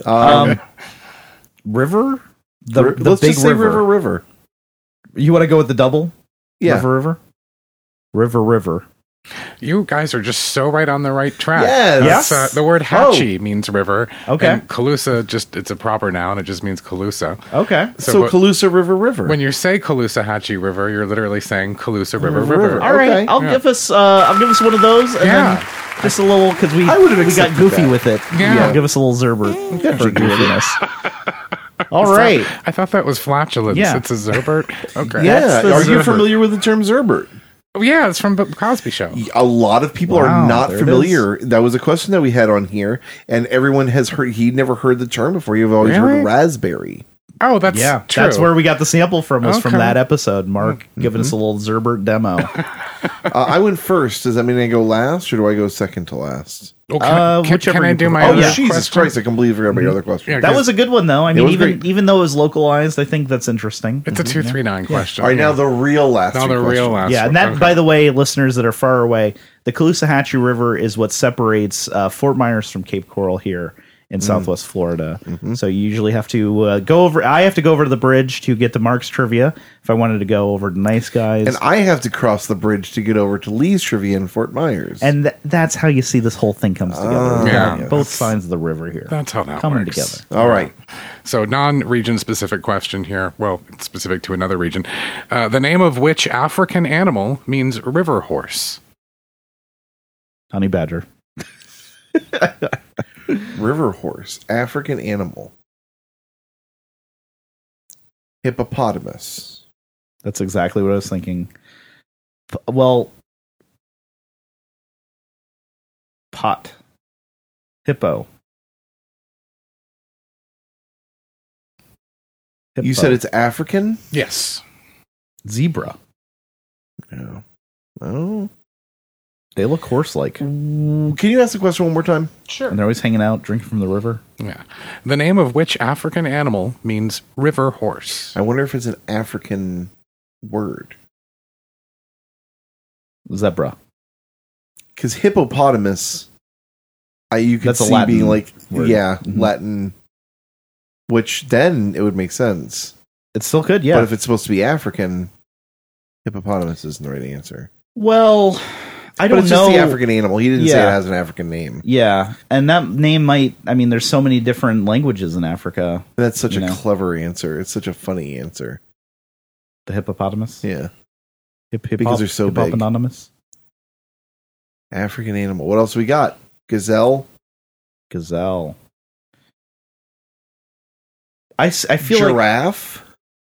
River? Let's big just say river. You want to go with the double? Yeah. River. You guys are just so right on the right track. Yes. That's, the word Hatchie means river. Okay. And Calusa, it's a proper noun. It just means Calusa. Okay. So but Calusa River. when you say Caloosahatchee River, you're literally saying Calusa River. All right. Okay. I'll give us one of those, and then just a little because we I would have got accepted goofy that. with it. Yeah. Give us a little Zerbert for goofiness. All right. I thought that was flatulence. Yeah. It's a Zerbert. Okay. Yeah. That's the Are you Zerbert. familiar with the term Zerbert? Oh, yeah, it's from the Cosby Show. A lot of people Wow, are not there it familiar. That was a question that we had on here, and everyone has heard. He'd never heard the term before. You've always Really? heard raspberry. Oh, that's true. That's where we got the sample from. Was from Okay. that episode. Mark giving us a little Zerbert demo. I went first. Does that mean I go last, or do I go second to last? Well, whichever can I you do my prefer. other yeah. Jesus question? Christ! I completely forgot about your other question. Yeah, That was a good one, though. I mean, was even great. though it was localized, I think that's interesting. It's a 239 question. All right, now the real last. Now two the real questions. last. Yeah, and one. that, Okay. by the way, listeners that are far away, the Caloosahatchee River is what separates Fort Myers from Cape Coral here in Southwest Florida. So you usually have to go over. I have to go over to the bridge to get to Mark's trivia if I wanted to go over to Nice Guys. And I have to cross the bridge to get over to Lee's trivia in Fort Myers. And that's how you see this whole thing comes together. We Yeah. got both sides of the river here. That's how that coming works. together. all right, So, non-region specific question here. Well, it's specific to another region. The name of which African animal means river horse? Honey Badger. River horse, African animal. Hippopotamus. That's exactly what I was thinking. Well, pot. Hippo. You said it's African? Yes. Zebra. No. Oh. They look horse-like. Can you ask the question one more time? Sure. And they're always hanging out, drinking from the river. Yeah. The name of which African animal means river horse? I wonder if it's an African word. Zebra. Because hippopotamus, you could That's a see Latin being like, word. yeah, Mhm. Latin, which then it would make sense. It's still good, yeah. But if it's supposed to be African, hippopotamus isn't the right answer. Well, I But don't it's know. just the African animal. He didn't say Yeah. it has an African name. Yeah, and that name might. I mean, there's so many different languages in Africa. That's such You a know. clever answer. It's such a funny answer. The hippopotamus. Yeah. Hip, Because they're so big. hippopotamus. African animal. What else we got? Gazelle. Gazelle. I feel Giraffe.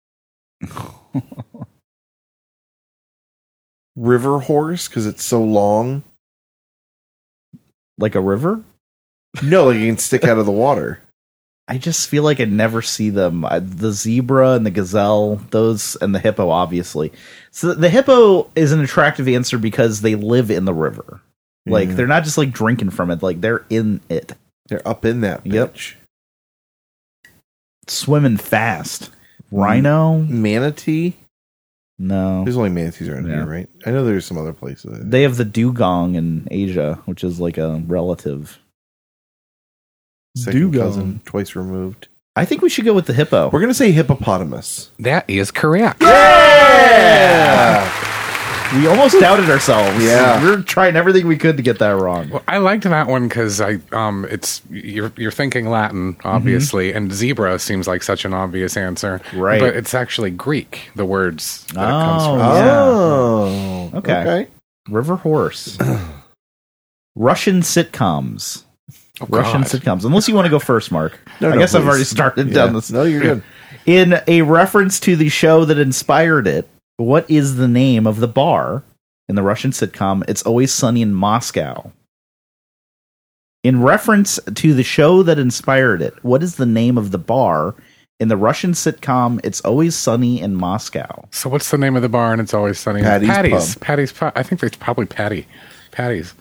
River horse, because it's so long. like a river. No, like you can stick out of the water. I just feel like I never see them. The zebra and the gazelle, those, and the hippo, obviously. So the hippo is an attractive answer because they live in the river. Like, Yeah. they're not just like drinking from it, like they're in it. They're up in that Yep. bitch. Swimming fast. Rhino? Manatee. No. There's only manatees around Yeah. here, right? I know there's some other places. They have the dugong in Asia, which is like a relative. Second dugong. cousin, twice removed. I think we should go with the hippo. We're gonna say hippopotamus. That is correct. Yeah. We almost doubted ourselves. Yeah. We were trying everything we could to get that wrong. Well, I liked that one because it's you're thinking Latin, obviously, and zebra seems like such an obvious answer, Right. But it's actually Greek. The words that it comes Oh, from. yeah. Oh. Okay. River horse. Russian sitcoms. Oh, Russian God. sitcoms. Unless you want to go first, Mark. No, I guess I've please. already started Yeah. down this. No, you're good. In a reference to the show that inspired it, what is the name of the bar in the Russian sitcom It's Always Sunny in Moscow? In reference to the show that inspired it, what is the name of the bar in the Russian sitcom It's Always Sunny in Moscow? So what's the name of the bar? And it's always sunny. Patty's Pub. Patty's Pub. I think it's probably Patty's.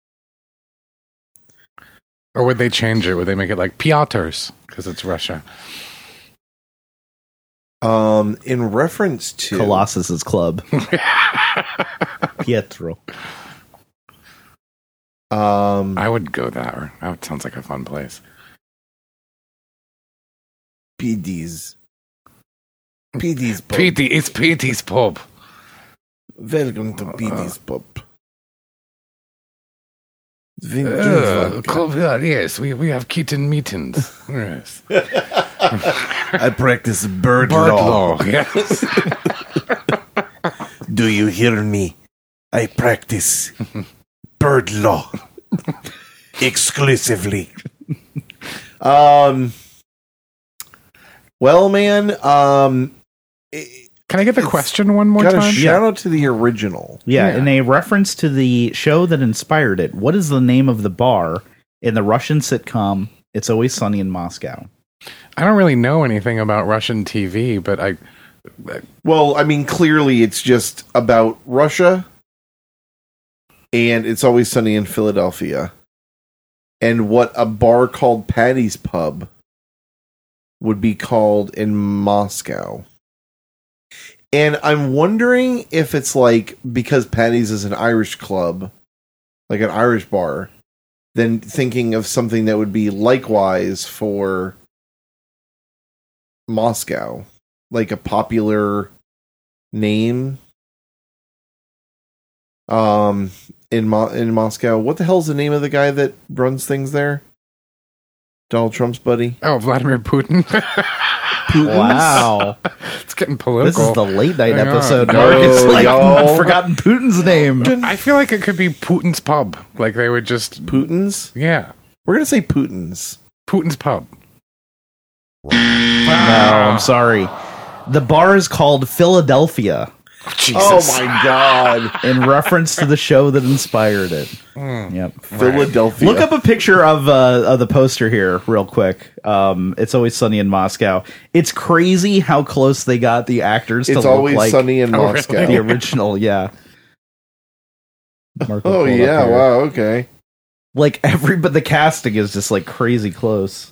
Or would they change it? Would they make it like Piotr's because it's Russia? In reference to Colossus's Club. Pietro. I would go there. That sounds like a fun place. PD's pub. It's Petey's Pub. Welcome to PD's pub. Come here, yes, we have kitten meetings. Yes. I practice bird Bird law. law, yes. Do you hear me? I practice bird law exclusively. Well, man, Can I get the question one more got a time? shout out to the original. Yeah, Yeah. in a reference to the show that inspired it, what is the name of the bar in the Russian sitcom It's Always Sunny in Moscow? I don't really know anything about Russian TV, but Well, I mean, clearly it's just about Russia, and It's Always Sunny in Philadelphia, and what a bar called Patty's Pub would be called in Moscow. And I'm wondering if it's like, because Patty's is an Irish club, like an Irish bar, then thinking of something that would be likewise for Moscow, like a popular name. In Moscow, what the hell's the name of the guy that runs things there? Donald Trump's buddy. Vladimir Putin. Wow. It's getting This political. is the late night Hang on. episode, No, Mark. It's like y'all. forgotten Putin's name. I feel like it could be Putin's Pub. Like they would just, Putin's. yeah. We're gonna say Putin's. Putin's Pub. No, I'm sorry. The bar is called Philadelphia Jesus. Oh my god, in reference to the show that inspired it. Yep. Philadelphia. Look up a picture of the poster here real quick. It's Always Sunny in Moscow. It's crazy how close they got the actors to It's look Always like Sunny in Oh, Moscow. really? the original, yeah. Mark will Oh pull it up yeah, here. wow, okay. Like but the casting is just like crazy close.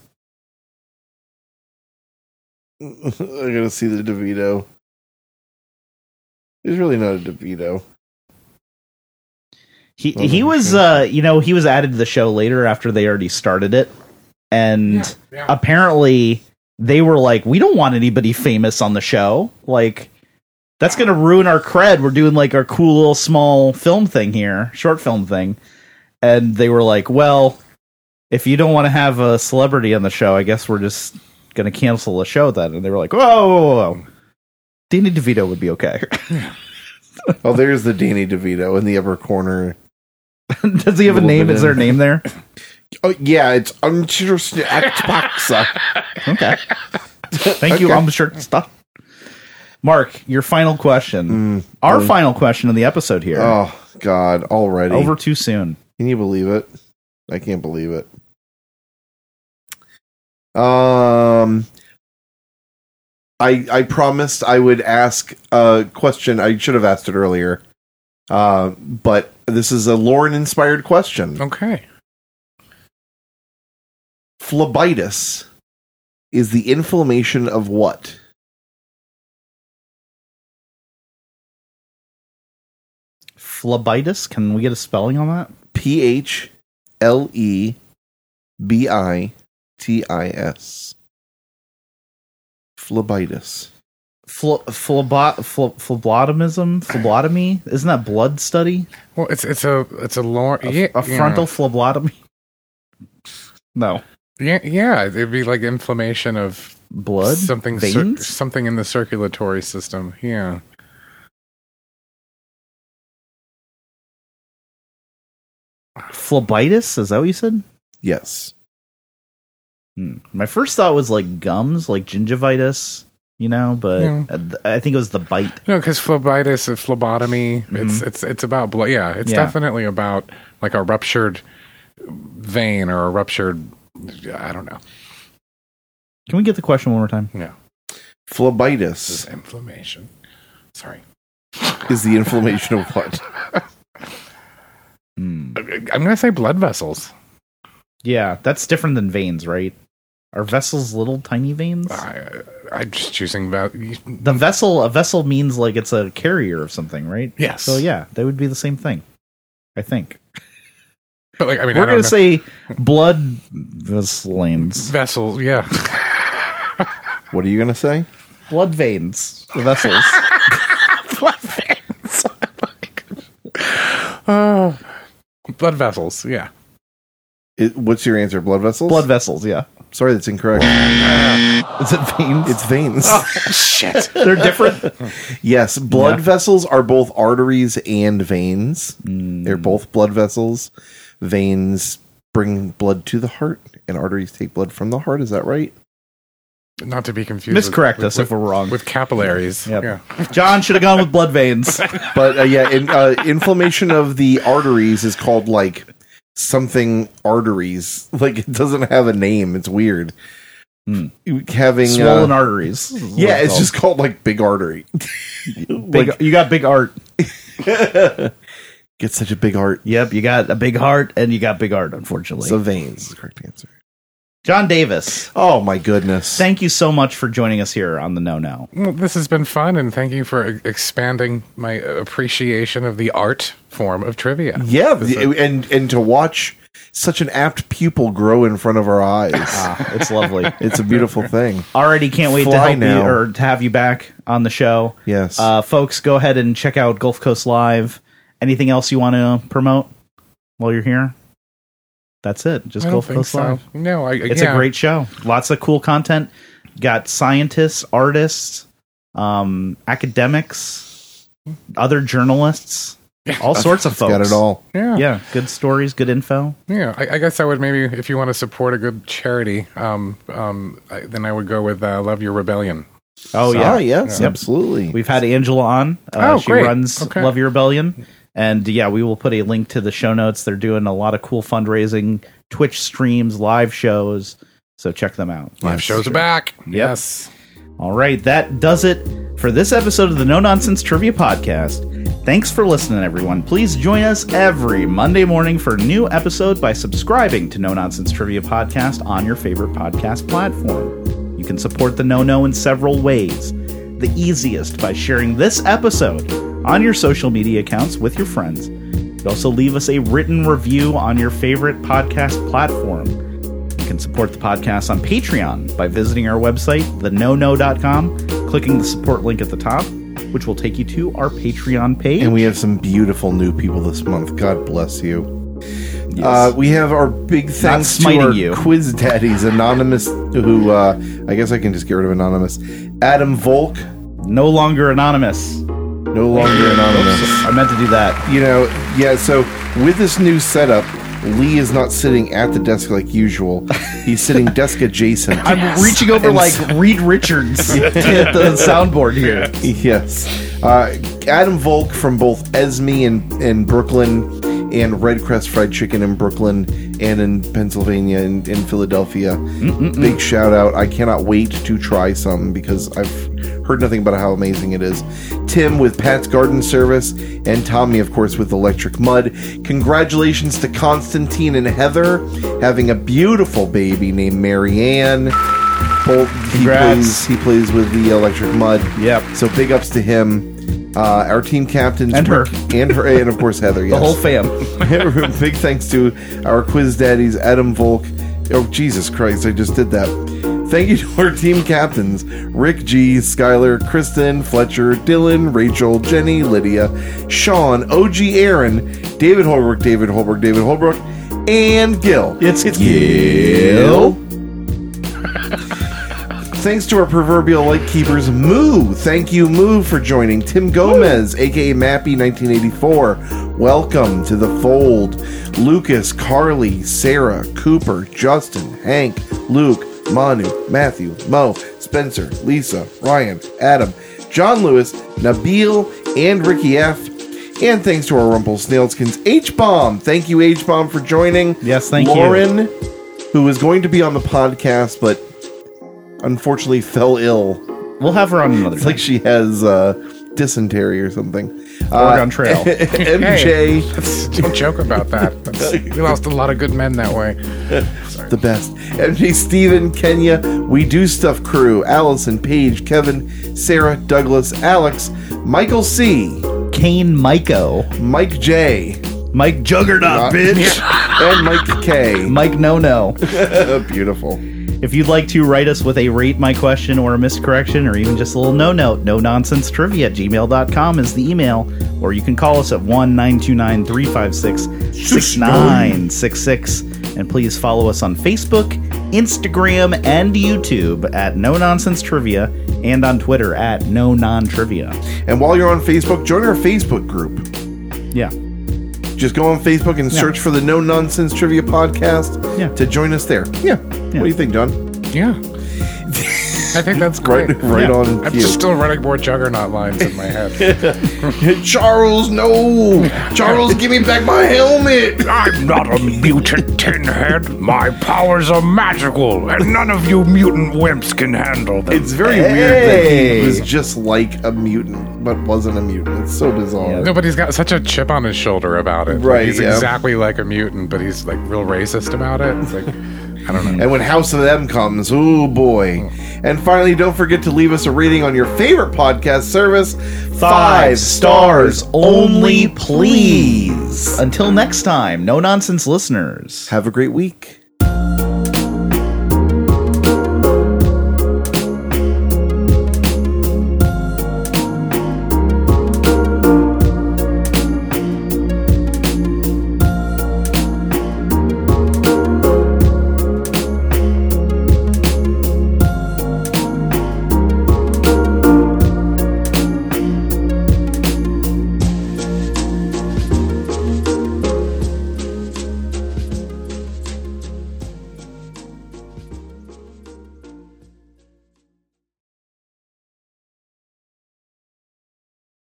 I gotta see the DeVito. There's really not a DeVito. He was he was added to the show later after they already started it, and Yeah. apparently they were like, we don't want anybody famous on the show. Like, that's gonna ruin our cred. We're doing like our cool little small film thing here, short film thing, and they were like, well, if you don't want to have a celebrity on the show, I guess we're just gonna cancel the show then. And they were like, whoa. Danny DeVito would be okay. Oh, there's the Danny DeVito in the upper corner. Does he have a Little name? bit Is there a in. name there? Oh yeah, it's Paksa. Okay. Thank you. Okay. I'm sure. Stop. Mark, your final question. Our final question of the episode here. Oh God, already. Over too soon. Can you believe it? I can't believe it. I promised I would ask a question. I should have asked it earlier. But this is a Lauren-inspired question. Okay. Phlebitis is the inflammation of what? Phlebitis. Can we get a spelling on that? Phlebitis. Phlebitis. Phlebotomy? Isn't that blood study? Well, it's a lore. A frontal phlebotomy? No. Yeah. It'd be like inflammation of Blood? something Veins? something in the circulatory system. Yeah. Phlebitis? Is that what you said? Yes. My first thought was like gums, like gingivitis, but Yeah. I think it was the bite. No, because phlebitis, phlebotomy, it's about blood. Yeah, it's Yeah. definitely about like a ruptured vein or a ruptured. I don't know. Can we get the question one more time? Yeah, Phlebitis this inflammation. Sorry, is the inflammation of what? I'm gonna say blood vessels. Yeah, that's different than veins, right? Are vessels little tiny veins? I'm just choosing that. A vessel means like it's a carrier of something, right? Yes. So yeah, they would be the same thing, I think. But like, I mean, We're I don't gonna know. say blood vessels. vessels. Yeah. What are you gonna say? Blood veins. The vessels. Blood veins. Blood vessels. Yeah. What's your answer? Blood vessels? Blood vessels, yeah. Sorry, that's incorrect. Is it veins? It's veins. Shit. They're different. Yes, blood Yeah. vessels are both arteries and veins. They're both blood vessels. Veins bring blood to the heart, and arteries take blood from the heart. Is that right? Not to be confused. Miscorrect us if we're wrong. With capillaries. Yep. Yeah. John should have gone with blood veins. But inflammation of the arteries is called like something arteries. Like it doesn't have a name. It's weird. Having Swollen arteries. is what Yeah, it's called. just called like big artery. big. You got big art. Get such a big heart. Yep, you got a big heart, and you got big art. Unfortunately, So veins is the correct answer. John Davis, Oh my goodness. thank you so much for joining us here on the No No. Well, this has been fun, and thank you for expanding my appreciation of the art form of trivia. Yeah, and to watch such an apt pupil grow in front of our eyes. It's lovely. It's a beautiful thing. Already can't wait to Fly help now. you or to have you back on the show. Yes. Folks, go ahead and check out Gulf Coast Live. Anything else you want to promote while you're here? That's it. Just I don't Gulf think Coast so. Live. No, It's a great show. Lots of cool content. Got scientists, artists, academics, other journalists. all sorts of folks. Got it all. Yeah. Yeah, good stories, good info. Yeah, I guess I would maybe, if you want to support a good charity, then I would go with Love Your Rebellion. Oh, So, yeah. yes, absolutely. We've had Angela on. She great. runs Okay. Love Your Rebellion. And yeah, we will put a link to the show notes. They're doing a lot of cool fundraising, Twitch streams, live shows. So check them out. Live shows are back. Yep. Yes. All right, that does it for this episode of the No Nonsense Trivia Podcast. Thanks for listening, everyone. Please join us every Monday morning for a new episode by subscribing to No Nonsense Trivia Podcast on your favorite podcast platform. You can support the No in several ways. The easiest by sharing this episode on your social media accounts with your friends. You can also leave us a written review on your favorite podcast platform. You can support the podcast on Patreon by visiting our website, thenono.com, clicking the support link at the top, which will take you to our Patreon page. And we have some beautiful new people this month. God bless you. Yes. We have our big thanks to smiting our you. quiz daddies, Anonymous, who I guess I can just get rid of Anonymous. Adam Volk, No longer anonymous. no longer Anonymous. I meant to do that. You know, yeah, so with this new setup, Lee is not sitting at the desk like usual. He's sitting desk adjacent. I'm reaching over And like Reed Richards to hit the soundboard here. Yes. Adam Volk from both Esme in Brooklyn and Red Crest Fried Chicken in Brooklyn and in Pennsylvania and in Philadelphia. Big shout out. I cannot wait to try some because I've heard nothing about how amazing it is. Tim with Pat's Garden Service and Tommy, of course, with Electric Mud. Congratulations to Constantine and Heather having a beautiful baby named Marianne. Congrats. He plays with the Electric Mud. Yep. So big ups to him. Our team captains And her. and of course Heather. The Yes. whole fam. Big thanks to our quiz daddies, Adam Volk. Oh Jesus Christ! I just did that. Thank you to our team captains, Rick G, Skylar, Kristen, Fletcher, Dylan, Rachel, Jenny, Lydia, Sean, OG Aaron, David Holbrook, and Gil. It's Gil. Thanks to our proverbial light keepers, Moo. Thank you, Moo, for joining. Tim Gomez, aka Mappy 1984. Welcome to the fold. Lucas, Carly, Sarah, Cooper, Justin, Hank, Luke, Manu, Matthew, Mo, Spencer, Lisa, Ryan, Adam, John Lewis, Nabil, and Ricky F. And thanks to our Rumpelsnilskins, H-Bomb. Thank you, H-Bomb, for joining. Yes, thank you. Lauren, who was going to be on the podcast, but unfortunately fell ill. We'll have her on another It's like she has dysentery or something. Oregon Trail. MJ, Hey, don't joke about that. We lost a lot of good men that way. the best. MJ, Steven, Kenya, We Do Stuff crew, Allison, Paige, Kevin, Sarah, Douglas, Alex, Michael C, Kane Myko. Mike J, Mike Juggernaut, bitch. and Mike K. Mike No. Beautiful. If you'd like to write us with a rate my question or a miscorrection or even just a little no-note, nononsensetrivia@gmail.com is the email, or you can call us at 1-929-356-6966. And please follow us on Facebook, Instagram, and YouTube at No Nonsense Trivia, and on Twitter at No Non Trivia. And while you're on Facebook, join our Facebook group. Yeah. Just go on Facebook and search for the No Nonsense Trivia Podcast to join us there. Yeah. What do you think, John? Yeah. I think that's great. Right on I'm cue. just still running more Juggernaut lines in my head. Charles, no! Charles, give me back my helmet! I'm not a mutant tinhead. My powers are magical, and none of you mutant wimps can handle them. It's very weird that he was just like a mutant, but wasn't a mutant. It's so bizarre. No, but he's got such a chip on his shoulder about it. Right, He's yeah. exactly like a mutant, but he's like real racist about it. It's like, I don't know. And when House of M comes, oh boy. And finally, don't forget to leave us a rating on your favorite podcast service. 5 stars only, please. Until next time, No Nonsense listeners. Have a great week.